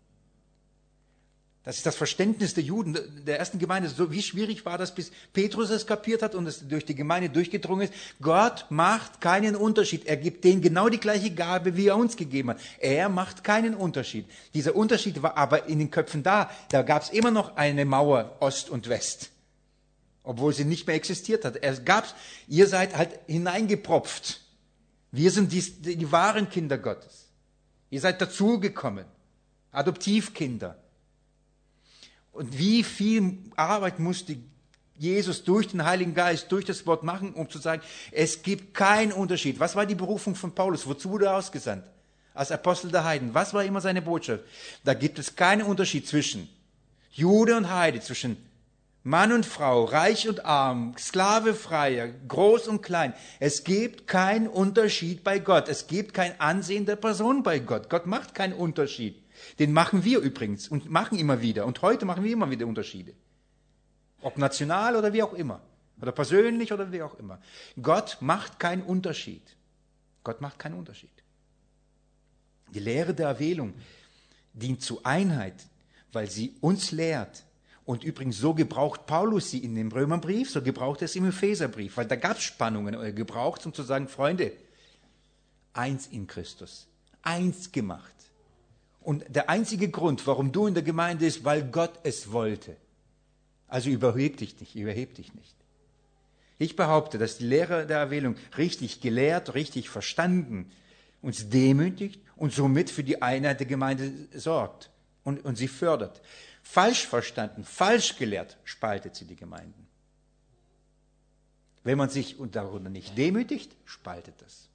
Das ist das Verständnis der Juden, der ersten Gemeinde. So, wie schwierig war das, bis Petrus es kapiert hat und es durch die Gemeinde durchgedrungen ist? Gott macht keinen Unterschied. Er gibt denen genau die gleiche Gabe, wie er uns gegeben hat. Er macht keinen Unterschied. Dieser Unterschied war aber in den Köpfen da. Da gab es immer noch eine Mauer Ost und West, obwohl sie nicht mehr existiert hat. Ihr seid halt hineingepropft. Wir sind die wahren Kinder Gottes. Ihr seid dazugekommen. Adoptivkinder. Und wie viel Arbeit musste Jesus durch den Heiligen Geist, durch das Wort machen, um zu sagen, es gibt keinen Unterschied. Was war die Berufung von Paulus? Wozu wurde er ausgesandt? Als Apostel der Heiden. Was war immer seine Botschaft? Da gibt es keinen Unterschied zwischen Jude und Heide, zwischen Mann und Frau, reich und arm, Sklave, Freier, groß und klein. Es gibt keinen Unterschied bei Gott. Es gibt kein Ansehen der Person bei Gott. Gott macht keinen Unterschied. Den machen wir übrigens und machen immer wieder. Und heute machen wir immer wieder Unterschiede. Ob national oder wie auch immer. Oder persönlich oder wie auch immer. Gott macht keinen Unterschied. Gott macht keinen Unterschied. Die Lehre der Erwählung dient zur Einheit, weil sie uns lehrt. Und übrigens, so gebraucht Paulus sie in dem Römerbrief, so gebraucht er es im Epheserbrief, weil da gab es Spannungen, er gebraucht, um zu sagen, Freunde, eins in Christus, eins gemacht. Und der einzige Grund, warum du in der Gemeinde bist, weil Gott es wollte. Also überheb dich nicht. Ich behaupte, dass die Lehre der Erwählung richtig gelehrt, richtig verstanden, uns demütigt und somit für die Einheit der Gemeinde sorgt und sie fördert. Falsch verstanden, falsch gelehrt, spaltet sie die Gemeinden. Wenn man sich darunter nicht demütigt, spaltet es.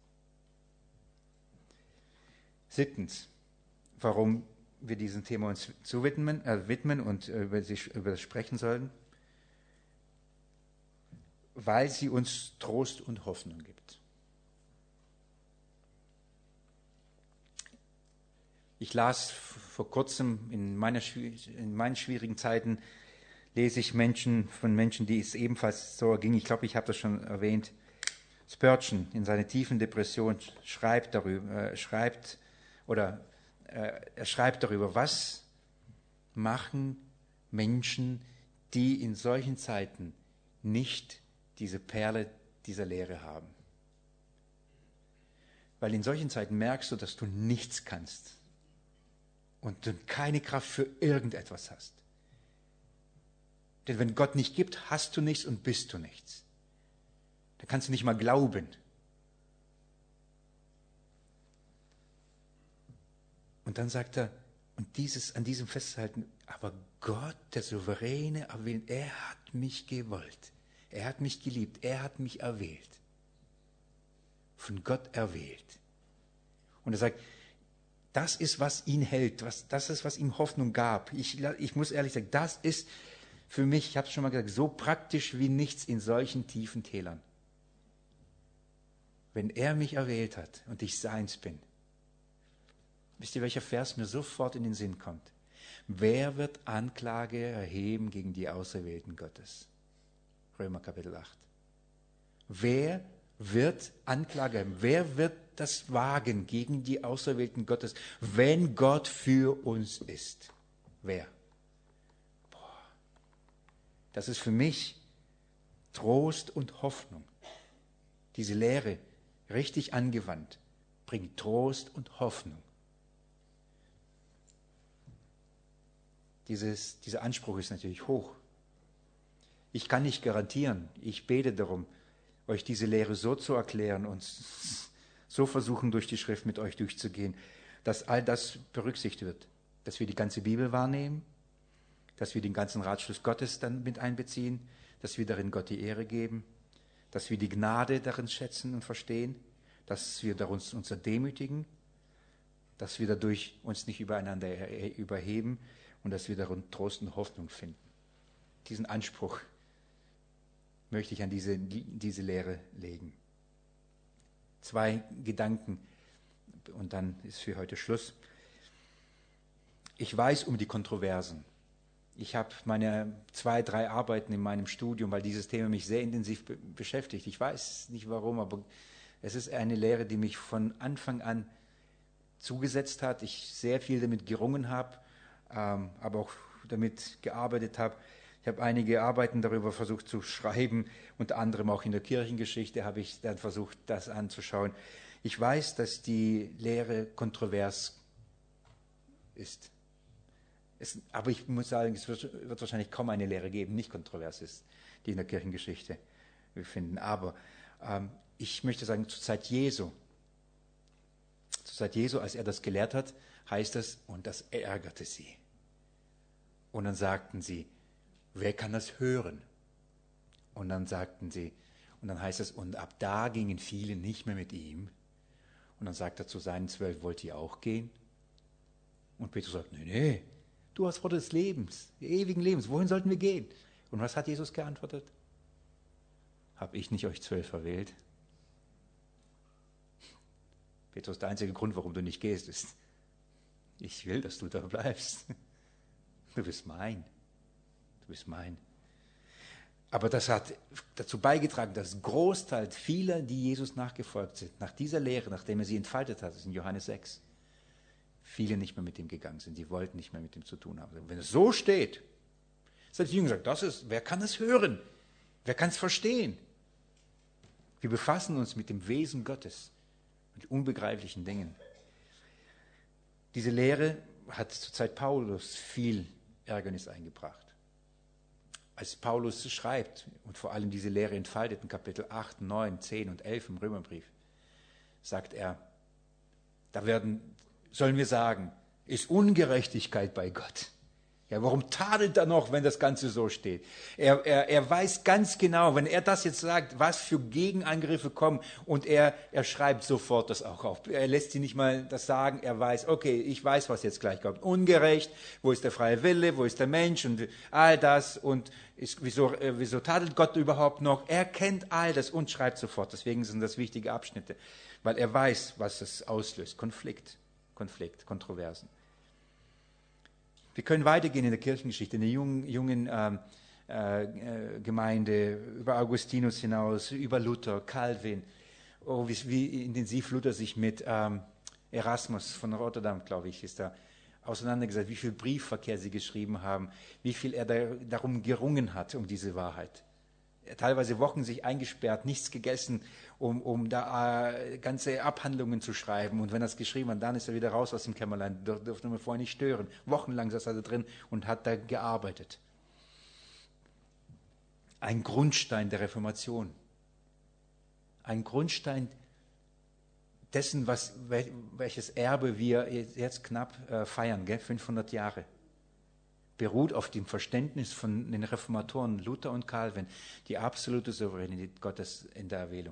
7. Warum wir diesem Thema uns widmen und über das sprechen sollen? Weil sie uns Trost und Hoffnung gibt. Ich las vor kurzem in meinen schwierigen Zeiten, lese ich von Menschen, die es ebenfalls so ging. Ich glaube, ich habe das schon erwähnt. Spurgeon in seiner tiefen Depression schreibt darüber, was machen Menschen, die in solchen Zeiten nicht diese Perle dieser Lehre haben. Weil in solchen Zeiten merkst du, dass du nichts kannst. Und du keine Kraft für irgendetwas hast. Denn wenn Gott nicht gibt, hast du nichts und bist du nichts. Da kannst du nicht mal glauben. Und dann sagt er, und an diesem festhalten, aber Gott, der Souveräne, erwählt, er hat mich gewollt. Er hat mich geliebt. Er hat mich erwählt. Von Gott erwählt. Und er sagt, das ist, was ihn hält, das ist, was ihm Hoffnung gab. Ich muss ehrlich sagen, das ist für mich, ich habe es schon mal gesagt, so praktisch wie nichts in solchen tiefen Tälern. Wenn er mich erwählt hat und ich seins bin. Wisst ihr, welcher Vers mir sofort in den Sinn kommt? Wer wird Anklage erheben gegen die Auserwählten Gottes? Römer Kapitel 8. Wer wird Anklage erheben? Wer wird das wagen gegen die Auserwählten Gottes, wenn Gott für uns ist? Wer? Das ist für mich Trost und Hoffnung. Diese Lehre, richtig angewandt, bringt Trost und Hoffnung. Dieser Anspruch ist natürlich hoch. Ich kann nicht garantieren, ich bete darum, euch diese Lehre so zu erklären und so versuchen, durch die Schrift mit euch durchzugehen, dass all das berücksichtigt wird, dass wir die ganze Bibel wahrnehmen, dass wir den ganzen Ratschluss Gottes dann mit einbeziehen, dass wir darin Gott die Ehre geben, dass wir die Gnade darin schätzen und verstehen, dass wir uns demütigen, dass wir dadurch uns nicht übereinander überheben und dass wir darin Trost und Hoffnung finden. Diesen Anspruch möchte ich an diese Lehre legen. 2 Gedanken und dann ist für heute Schluss. Ich weiß um die Kontroversen. Ich habe meine 2, 3 Arbeiten in meinem Studium, weil dieses Thema mich sehr intensiv beschäftigt. Ich weiß nicht warum, aber es ist eine Lehre, die mich von Anfang an zugesetzt hat. Ich sehr viel damit gerungen habe, aber auch damit gearbeitet habe. Ich habe einige Arbeiten darüber versucht zu schreiben, unter anderem auch in der Kirchengeschichte habe ich dann versucht, das anzuschauen. Ich weiß, dass die Lehre kontrovers ist. Aber ich muss sagen, es wird wahrscheinlich kaum eine Lehre geben, die nicht kontrovers ist, die in der Kirchengeschichte wir finden. Aber ich möchte sagen, zur Zeit Jesu, als er das gelehrt hat, heißt es, und das ärgerte sie. Und dann sagten sie, wer kann das hören? Und dann heißt es, und ab da gingen viele nicht mehr mit ihm. Und dann sagt er zu seinen 12, wollt ihr auch gehen? Und Petrus sagt, nee, du hast Wort des Lebens, des ewigen Lebens, wohin sollten wir gehen? Und was hat Jesus geantwortet? Hab ich nicht euch 12 erwählt? Petrus, der einzige Grund, warum du nicht gehst, ist, ich will, dass du da bleibst. Du bist mein. Aber das hat dazu beigetragen, dass Großteil vieler, die Jesus nachgefolgt sind, nach dieser Lehre, nachdem er sie entfaltet hat, das ist in Johannes 6, viele nicht mehr mit ihm gegangen sind. Sie wollten nicht mehr mit ihm zu tun haben. Wenn es so steht, das hat die Jünger gesagt, wer kann es hören? Wer kann es verstehen? Wir befassen uns mit dem Wesen Gottes, mit unbegreiflichen Dingen. Diese Lehre hat zur Zeit Paulus viel Ärgernis eingebracht. Als Paulus schreibt und vor allem diese Lehre entfaltet in Kapitel 8, 9, 10 und 11 im Römerbrief, sagt er, sollen wir sagen, ist Ungerechtigkeit bei Gott. Ja, warum tadelt er noch, wenn das Ganze so steht? Er weiß ganz genau, wenn er das jetzt sagt, was für Gegenangriffe kommen, und er schreibt sofort das auch auf. Er lässt sie nicht mal das sagen, er weiß, okay, ich weiß, was jetzt gleich kommt. Ungerecht, wo ist der freie Wille, wo ist der Mensch und all das, und wieso tadelt Gott überhaupt noch? Er kennt all das und schreibt sofort. Deswegen sind das wichtige Abschnitte, weil er weiß, was es auslöst. Konflikt, Kontroversen. Wir können weitergehen in der Kirchengeschichte, in der jungen Gemeinde, über Augustinus hinaus, über Luther, Calvin, wie intensiv Luther sich mit Erasmus von Rotterdam, glaube ich, ist da auseinandergesetzt, wie viel Briefverkehr sie geschrieben haben, wie viel er darum gerungen hat, um diese Wahrheit. Teilweise Wochen sich eingesperrt, nichts gegessen, um da ganze Abhandlungen zu schreiben. Und wenn er es geschrieben hat, dann ist er wieder raus aus dem Kämmerlein, durfte man vorher nicht stören. Wochenlang saß er da drin und hat da gearbeitet. Ein Grundstein der Reformation. Ein Grundstein dessen, welches Erbe wir jetzt knapp feiern, 500 Jahre. Beruht auf dem Verständnis von den Reformatoren Luther und Calvin, die absolute Souveränität Gottes in der Erwählung.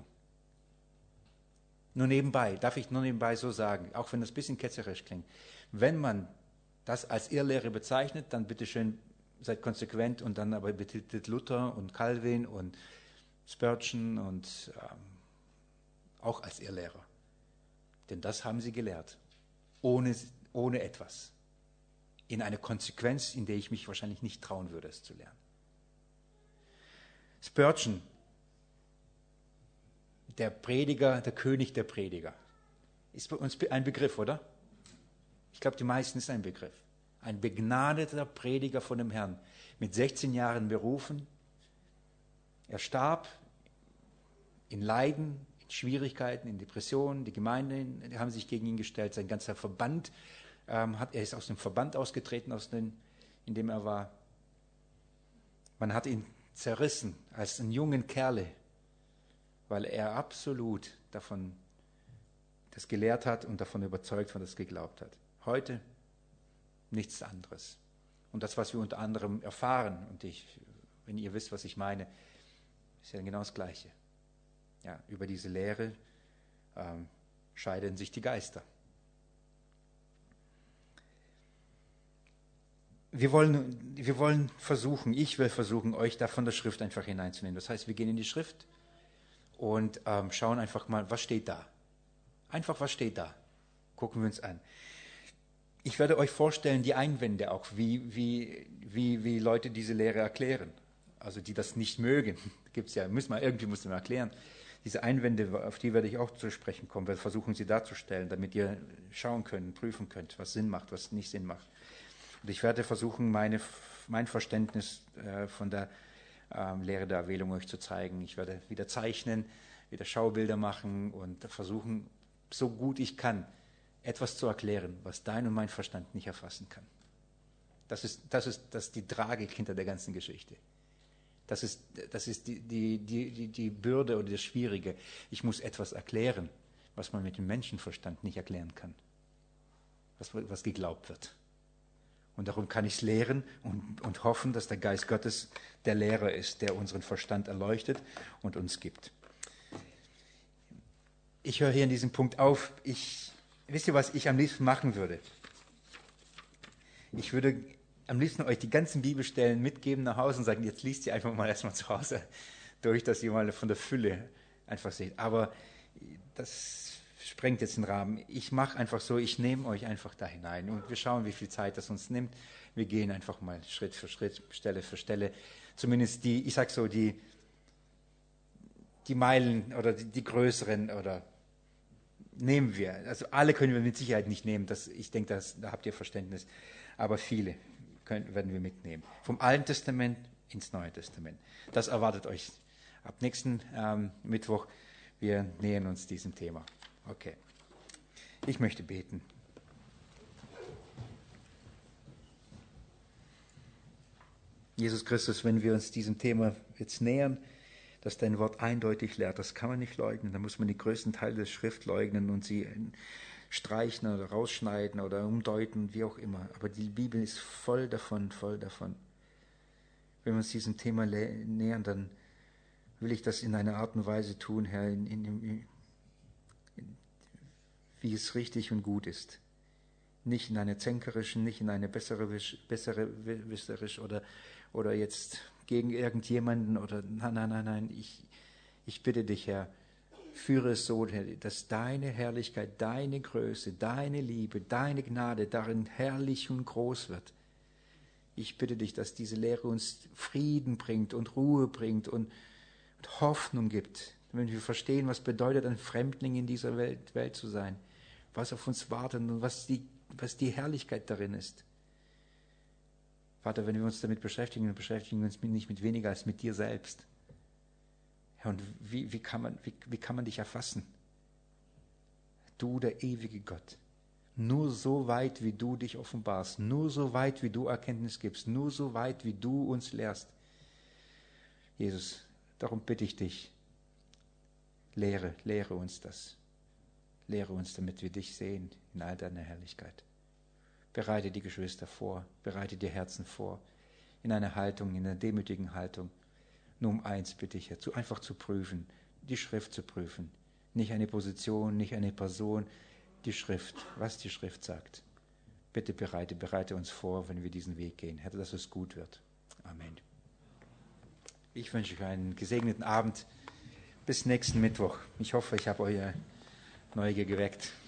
Darf ich nur nebenbei so sagen, auch wenn das ein bisschen ketzerisch klingt, wenn man das als Irrlehre bezeichnet, dann bitteschön seid konsequent und dann aber betitelt Luther und Calvin und Spurgeon und auch als Irrlehrer. Denn das haben sie gelehrt, ohne etwas. In eine Konsequenz, in der ich mich wahrscheinlich nicht trauen würde, es zu lernen. Spurgeon, der Prediger, der König der Prediger, ist bei uns ein Begriff, oder? Ich glaube, die meisten ist ein Begriff. Ein begnadeter Prediger von dem Herrn, mit 16 Jahren berufen. Er starb in Leiden, in Schwierigkeiten, in Depressionen. Die Gemeinden haben sich gegen ihn gestellt, sein ganzer Verband. Er ist aus dem Verband ausgetreten, in dem er war. Man hat ihn zerrissen als einen jungen Kerle, weil er absolut davon das gelehrt hat und davon überzeugt war, das geglaubt hat. Heute nichts anderes. Und das, was wir unter anderem erfahren, und wenn ihr wisst, was ich meine, ist ja genau das Gleiche. Ja, über diese Lehre scheiden sich die Geister. Ich will versuchen, euch da von der Schrift einfach hineinzunehmen. Das heißt, wir gehen in die Schrift und schauen einfach mal, was steht da. Einfach, was steht da? Gucken wir uns an. Ich werde euch vorstellen, die Einwände auch, wie Leute diese Lehre erklären. Also die das nicht mögen. Gibt's ja, irgendwie muss man erklären. Diese Einwände, auf die werde ich auch zu sprechen kommen, werde versuchen, sie darzustellen, damit ihr schauen könnt, prüfen könnt, was Sinn macht, was nicht Sinn macht. Und ich werde versuchen, mein Verständnis von der Lehre der Erwählung euch zu zeigen. Ich werde wieder zeichnen, wieder Schaubilder machen und versuchen, so gut ich kann, etwas zu erklären, was dein und mein Verstand nicht erfassen kann. Das ist die Tragik hinter der ganzen Geschichte. Das ist die Bürde oder das Schwierige. Ich muss etwas erklären, was man mit dem Menschenverstand nicht erklären kann, was geglaubt wird. Und darum kann ich es lehren und hoffen, dass der Geist Gottes der Lehrer ist, der unseren Verstand erleuchtet und uns gibt. Ich höre hier in diesem Punkt auf. Wisst ihr, was ich am liebsten machen würde? Ich würde am liebsten euch die ganzen Bibelstellen mitgeben nach Hause und sagen, jetzt liest sie einfach mal erstmal zu Hause durch, dass ihr mal von der Fülle einfach seht. Aber das sprengt jetzt den Rahmen. Ich mache einfach so, ich nehme euch einfach da hinein und wir schauen, wie viel Zeit das uns nimmt. Wir gehen einfach mal Schritt für Schritt, Stelle für Stelle. Zumindest die Meilen oder die größeren oder nehmen wir. Also alle können wir mit Sicherheit nicht nehmen. Ich denke, da habt ihr Verständnis. Aber viele werden wir mitnehmen. Vom Alten Testament ins Neue Testament. Das erwartet euch ab nächsten Mittwoch. Wir nähern uns diesem Thema. Okay. Ich möchte beten. Jesus Christus, wenn wir uns diesem Thema jetzt nähern, dass dein Wort eindeutig lehrt, das kann man nicht leugnen. Da muss man die größten Teile der Schrift leugnen und sie streichen oder rausschneiden oder umdeuten, wie auch immer. Aber die Bibel ist voll davon, voll davon. Wenn wir uns diesem Thema nähern, dann will ich das in einer Art und Weise tun, Herr, wie es richtig und gut ist. Nicht in einer zänkerischen, nicht in eine besserwisserisch oder jetzt gegen irgendjemanden oder nein. Ich bitte dich, Herr, führe es so, dass deine Herrlichkeit, deine Größe, deine Liebe, deine Gnade darin herrlich und groß wird. Ich bitte dich, dass diese Lehre uns Frieden bringt und Ruhe bringt und Hoffnung gibt. Wenn wir verstehen, was bedeutet, ein Fremdling in dieser Welt zu sein, was auf uns wartet und was die Herrlichkeit darin ist. Vater, wenn wir uns damit beschäftigen, dann beschäftigen wir uns nicht mit weniger als mit dir selbst. Ja, und wie kann man dich erfassen? Du, der ewige Gott. Nur so weit, wie du dich offenbarst, nur so weit, wie du Erkenntnis gibst, nur so weit, wie du uns lehrst. Jesus, darum bitte ich dich, lehre uns das. Lehre uns, damit wir dich sehen in all deiner Herrlichkeit. Bereite die Geschwister vor, bereite die Herzen vor, in einer Haltung, in einer demütigen Haltung. Nur um eins bitte ich, einfach zu prüfen, die Schrift zu prüfen. Nicht eine Position, nicht eine Person, die Schrift, was die Schrift sagt. Bitte bereite uns vor, wenn wir diesen Weg gehen. Herr, dass es gut wird. Amen. Ich wünsche euch einen gesegneten Abend. Bis nächsten Mittwoch. Ich hoffe, ich habe eure Neugier geweckt.